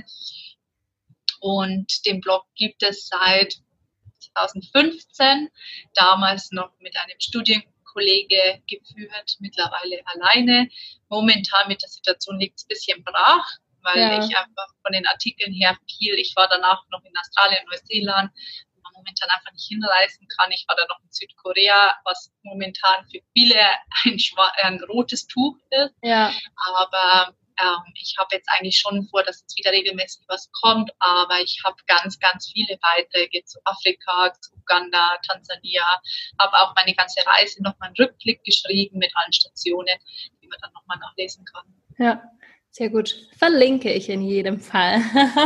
Und den Blog gibt es seit zwanzig fünfzehn, damals noch mit einem Studienkollege geführt, mittlerweile alleine. Momentan mit der Situation liegt es ein bisschen brach, weil ja. ich einfach von den Artikeln her viel, ich war danach noch in Australien, Neuseeland, wo man momentan einfach nicht hinreisen kann. Ich war dann noch in Südkorea, was momentan für viele ein, ein rotes Tuch ist. Ja. Aber Ähm, ich habe jetzt eigentlich schon vor, dass jetzt wieder regelmäßig was kommt, aber ich habe ganz, ganz viele Beiträge zu Afrika, zu Uganda, Tansania, habe auch meine ganze Reise nochmal einen Rückblick geschrieben mit allen Stationen, die man dann nochmal nachlesen kann. Ja, sehr gut. Verlinke ich in jedem Fall.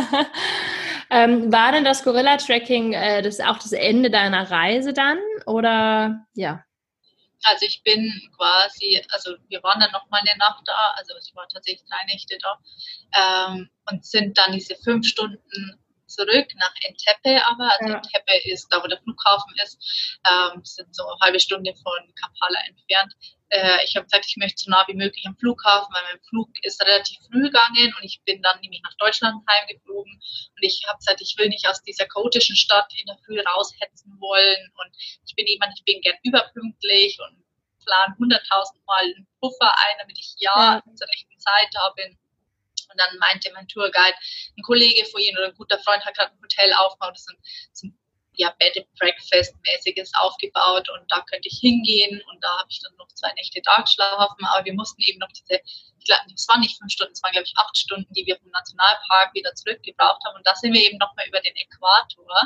ähm, war denn das Gorilla-Tracking äh, das auch das Ende deiner Reise dann, oder ja? Also ich bin quasi, also wir waren dann noch mal eine Nacht da, also ich war tatsächlich drei Nächte da ähm, und sind dann diese fünf Stunden zurück nach Entebbe, aber also ja. Entebbe ist da, wo der Flughafen ist, ähm, sind so eine halbe Stunde von Kampala entfernt. Äh, ich habe gesagt, ich möchte so nah wie möglich am Flughafen, weil mein Flug ist relativ früh gegangen und ich bin dann nämlich nach Deutschland heimgeflogen und ich habe gesagt, ich will nicht aus dieser chaotischen Stadt in der Früh raushetzen wollen und ich bin jemand, ich bin gern überpünktlich und plan hunderttausend Mal einen Puffer ein, damit ich ja, ja. zur rechten Zeit da bin. Und dann meinte mein Tourguide, ein Kollege von Ihnen oder ein guter Freund hat gerade ein Hotel aufgebaut, das ist ein, so ein ja, Bed and Breakfast-mäßiges aufgebaut und da könnte ich hingehen und da habe ich dann noch zwei Nächte da geschlafen, aber wir mussten eben noch diese, ich glaube, es waren nicht fünf Stunden, es waren glaube ich acht Stunden, die wir vom Nationalpark wieder zurückgebraucht haben und da sind wir eben nochmal über den Äquator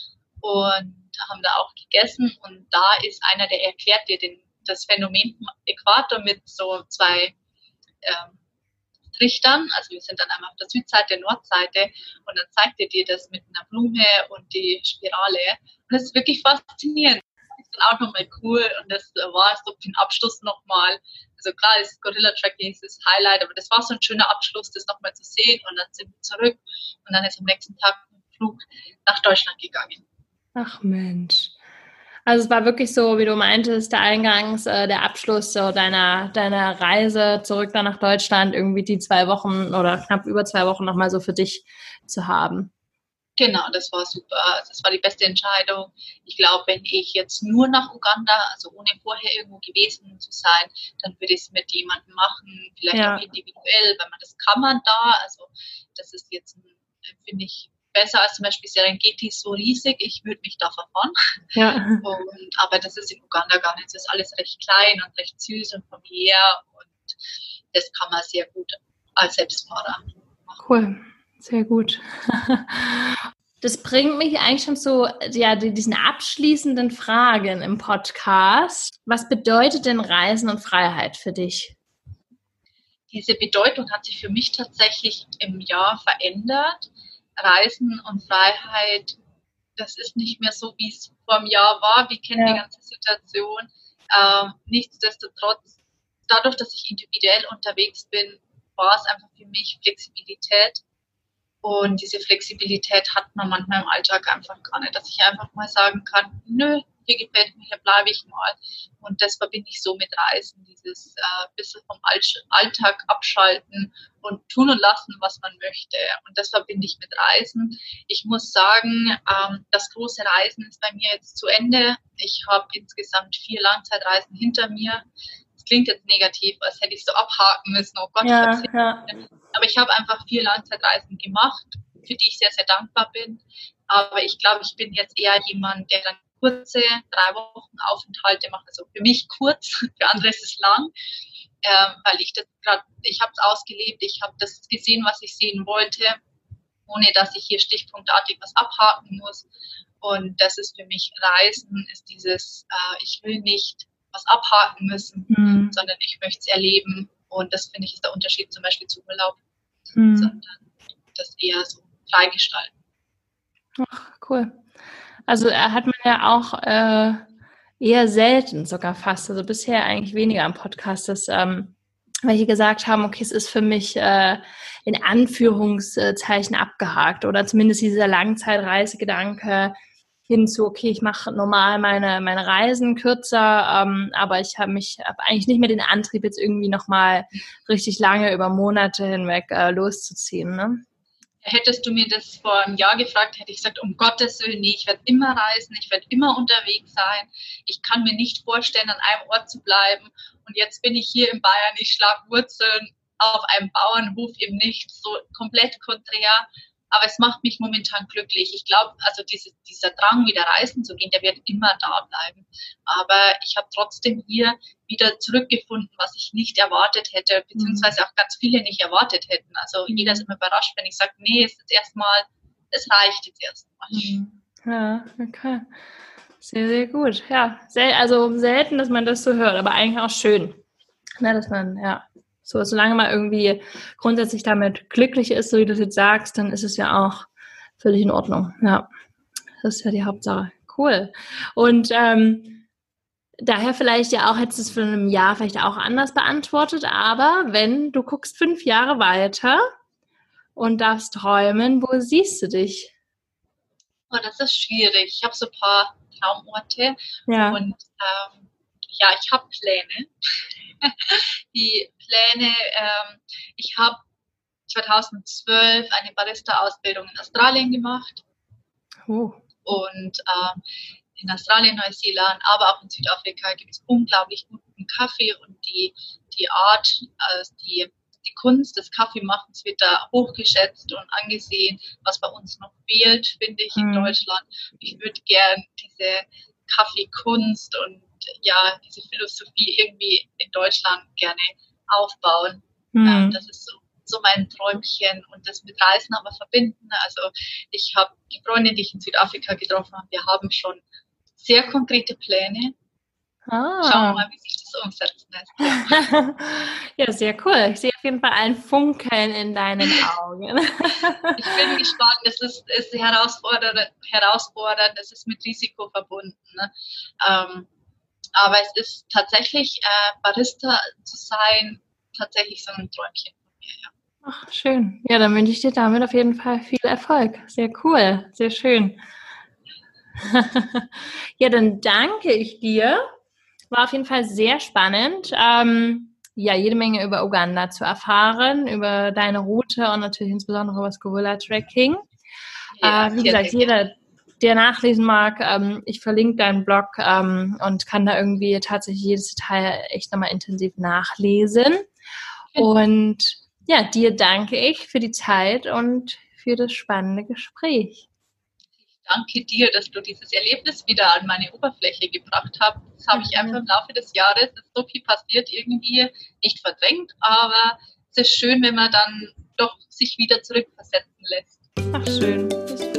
und haben da auch gegessen und da ist einer, der erklärt dir den, das Phänomen Äquator mit so zwei ähm, Trichtern, also wir sind dann einmal auf der Südseite, Nordseite und dann zeigt er dir das mit einer Blume und die Spirale. Und das ist wirklich faszinierend. Das ist dann auch nochmal cool und das war so für den Abschluss nochmal, also klar, das Gorilla-Tracking ist das Highlight, aber das war so ein schöner Abschluss, das nochmal zu sehen und dann sind wir zurück und dann ist am nächsten Tag ein Flug nach Deutschland gegangen. Ach Mensch. Also es war wirklich so, wie du meintest, der Eingangs, äh, der Abschluss so deiner, deiner Reise zurück dann nach Deutschland, irgendwie die zwei Wochen oder knapp über zwei Wochen nochmal so für dich zu haben. Genau, das war super. Das war die beste Entscheidung. Ich glaube, wenn ich jetzt nur nach Uganda, also ohne vorher irgendwo gewesen zu sein, dann würde ich es mit jemandem machen, vielleicht ja. auch individuell, weil man das kann man da. Also das ist jetzt, finde ich, besser als zum Beispiel Serengeti, so riesig, ich würde mich da verfahren. Ja. Und, aber das ist in Uganda gar nicht. Es ist alles recht klein und recht süß und familiär und das kann man sehr gut als Selbstfahrer machen. Cool, sehr gut. Das bringt mich eigentlich schon zu ja, diesen abschließenden Fragen im Podcast. Was bedeutet denn Reisen und Freiheit für dich? Diese Bedeutung hat sich für mich tatsächlich im Jahr verändert. Reisen und Freiheit, das ist nicht mehr so, wie es vor einem Jahr war. Wir kennen ja. die ganze Situation. Ähm, nichtsdestotrotz, dadurch, dass ich individuell unterwegs bin, war es einfach für mich Flexibilität. Und diese Flexibilität hat man manchmal im Alltag einfach gar nicht, dass ich einfach mal sagen kann, nö, hier gefällt mir, hier bleibe ich mal. Und das verbinde ich so mit Reisen, dieses äh, bisschen vom Alltag abschalten und tun und lassen, was man möchte. Und das verbinde ich mit Reisen. Ich muss sagen, ähm, das große Reisen ist bei mir jetzt zu Ende. Ich habe insgesamt vier Langzeitreisen hinter mir. Das klingt jetzt negativ, als hätte ich so abhaken müssen. Oh Gott, ja, ich habe ja. Aber ich habe einfach vier Langzeitreisen gemacht, für die ich sehr, sehr dankbar bin. Aber ich glaube, ich bin jetzt eher jemand, der dann kurze, drei Wochen Aufenthalte macht. Also für mich kurz, für andere ist es lang, äh, weil ich das gerade, ich habe es ausgelebt, ich habe das gesehen, was ich sehen wollte, ohne dass ich hier stichpunktartig was abhaken muss. Und das ist für mich Reisen, ist dieses, äh, ich will nicht was abhaken müssen, mhm. sondern ich möchte es erleben. Und das, finde ich, ist der Unterschied zum Beispiel zu Urlaub, mhm. sondern das eher so freigestalten. Ach, cool. Also hat man ja auch äh, eher selten sogar fast, also bisher eigentlich weniger am Podcast, dass ähm, welche gesagt haben, okay, es ist für mich äh, in Anführungszeichen abgehakt oder zumindest dieser Langzeitreisegedanke hinzu, okay, ich mache normal meine meine Reisen kürzer, ähm, aber ich habe mich hab eigentlich nicht mehr den Antrieb, jetzt irgendwie nochmal richtig lange über Monate hinweg äh, loszuziehen, ne? Hättest du mir das vor einem Jahr gefragt, hätte ich gesagt, um Gottes Willen, nee, ich werde immer reisen, ich werde immer unterwegs sein. Ich kann mir nicht vorstellen, an einem Ort zu bleiben. Und jetzt bin ich hier in Bayern, ich schlage Wurzeln auf einem Bauernhof im Nichts, so komplett konträr. Aber es macht mich momentan glücklich. Ich glaube, also diese, dieser Drang, wieder reisen zu gehen, der wird immer da bleiben. Aber ich habe trotzdem hier wieder zurückgefunden, was ich nicht erwartet hätte, beziehungsweise auch ganz viele nicht erwartet hätten. Also mhm. jeder ist immer überrascht, wenn ich sage, nee, es ist erstmal, es reicht jetzt erstmal. Mhm. Ja, okay. Sehr, sehr gut. Ja, sel- also selten, dass man das so hört, aber eigentlich auch schön. Ne, dass man, ja, so, solange man irgendwie grundsätzlich damit glücklich ist, so wie du es jetzt sagst, dann ist es ja auch völlig in Ordnung. Ja, das ist ja die Hauptsache. Cool. Und ähm, daher vielleicht ja auch, hättest du es für ein Jahr vielleicht auch anders beantwortet, aber wenn du guckst fünf Jahre weiter und darfst träumen, wo siehst du dich? Oh, das ist schwierig. Ich habe so ein paar Traumorte ja. und ähm, ja, ich habe Pläne. Die Pläne, ähm, ich habe zweitausendzwölf eine Barista-Ausbildung in Australien gemacht. Oh. Und ähm, in Australien, Neuseeland, aber auch in Südafrika gibt es unglaublich guten Kaffee und die, die Art, also die, die Kunst des Kaffeemachens wird da hochgeschätzt und angesehen, was bei uns noch fehlt, finde ich, in mhm. Deutschland. Ich würde gern diese Kaffeekunst und ja, diese Philosophie irgendwie in Deutschland gerne aufbauen. Mhm. Ähm, das ist so, so mein Träumchen und das mit Reisen aber verbinden. Also ich habe die Freundin, die ich in Südafrika getroffen habe, wir haben schon sehr konkrete Pläne. Ah. Schauen wir mal, wie sich das umsetzen lässt. Ja. Ja, sehr cool. Ich sehe auf jeden Fall ein Funkeln in deinen Augen. Ich bin gespannt. Es ist, ist herausfordernd, herausfordernd, es ist mit Risiko verbunden. Ne? Ähm, aber es ist tatsächlich, äh, Barista zu sein, tatsächlich so ein Träumchen von mir, ja. Ach, schön. Ja, dann wünsche ich dir damit auf jeden Fall viel Erfolg. Sehr cool, sehr schön. Ja, dann danke ich dir. War auf jeden Fall sehr spannend, ähm, ja, jede Menge über Uganda zu erfahren, über deine Route und natürlich insbesondere über das Gorilla-Tracking. Ja, äh, wie gesagt, jeder, der nachlesen mag, ähm, ich verlinke deinen Blog ähm, und kann da irgendwie tatsächlich jedes Detail echt nochmal intensiv nachlesen. Und ja, dir danke ich für die Zeit und für das spannende Gespräch. Ich danke dir, dass du dieses Erlebnis wieder an meine Oberfläche gebracht hast. Das habe ich einfach im Laufe des Jahres, ist so viel passiert, irgendwie nicht verdrängt, aber es ist schön, wenn man dann doch sich wieder zurückversetzen lässt. Ach, schön. Das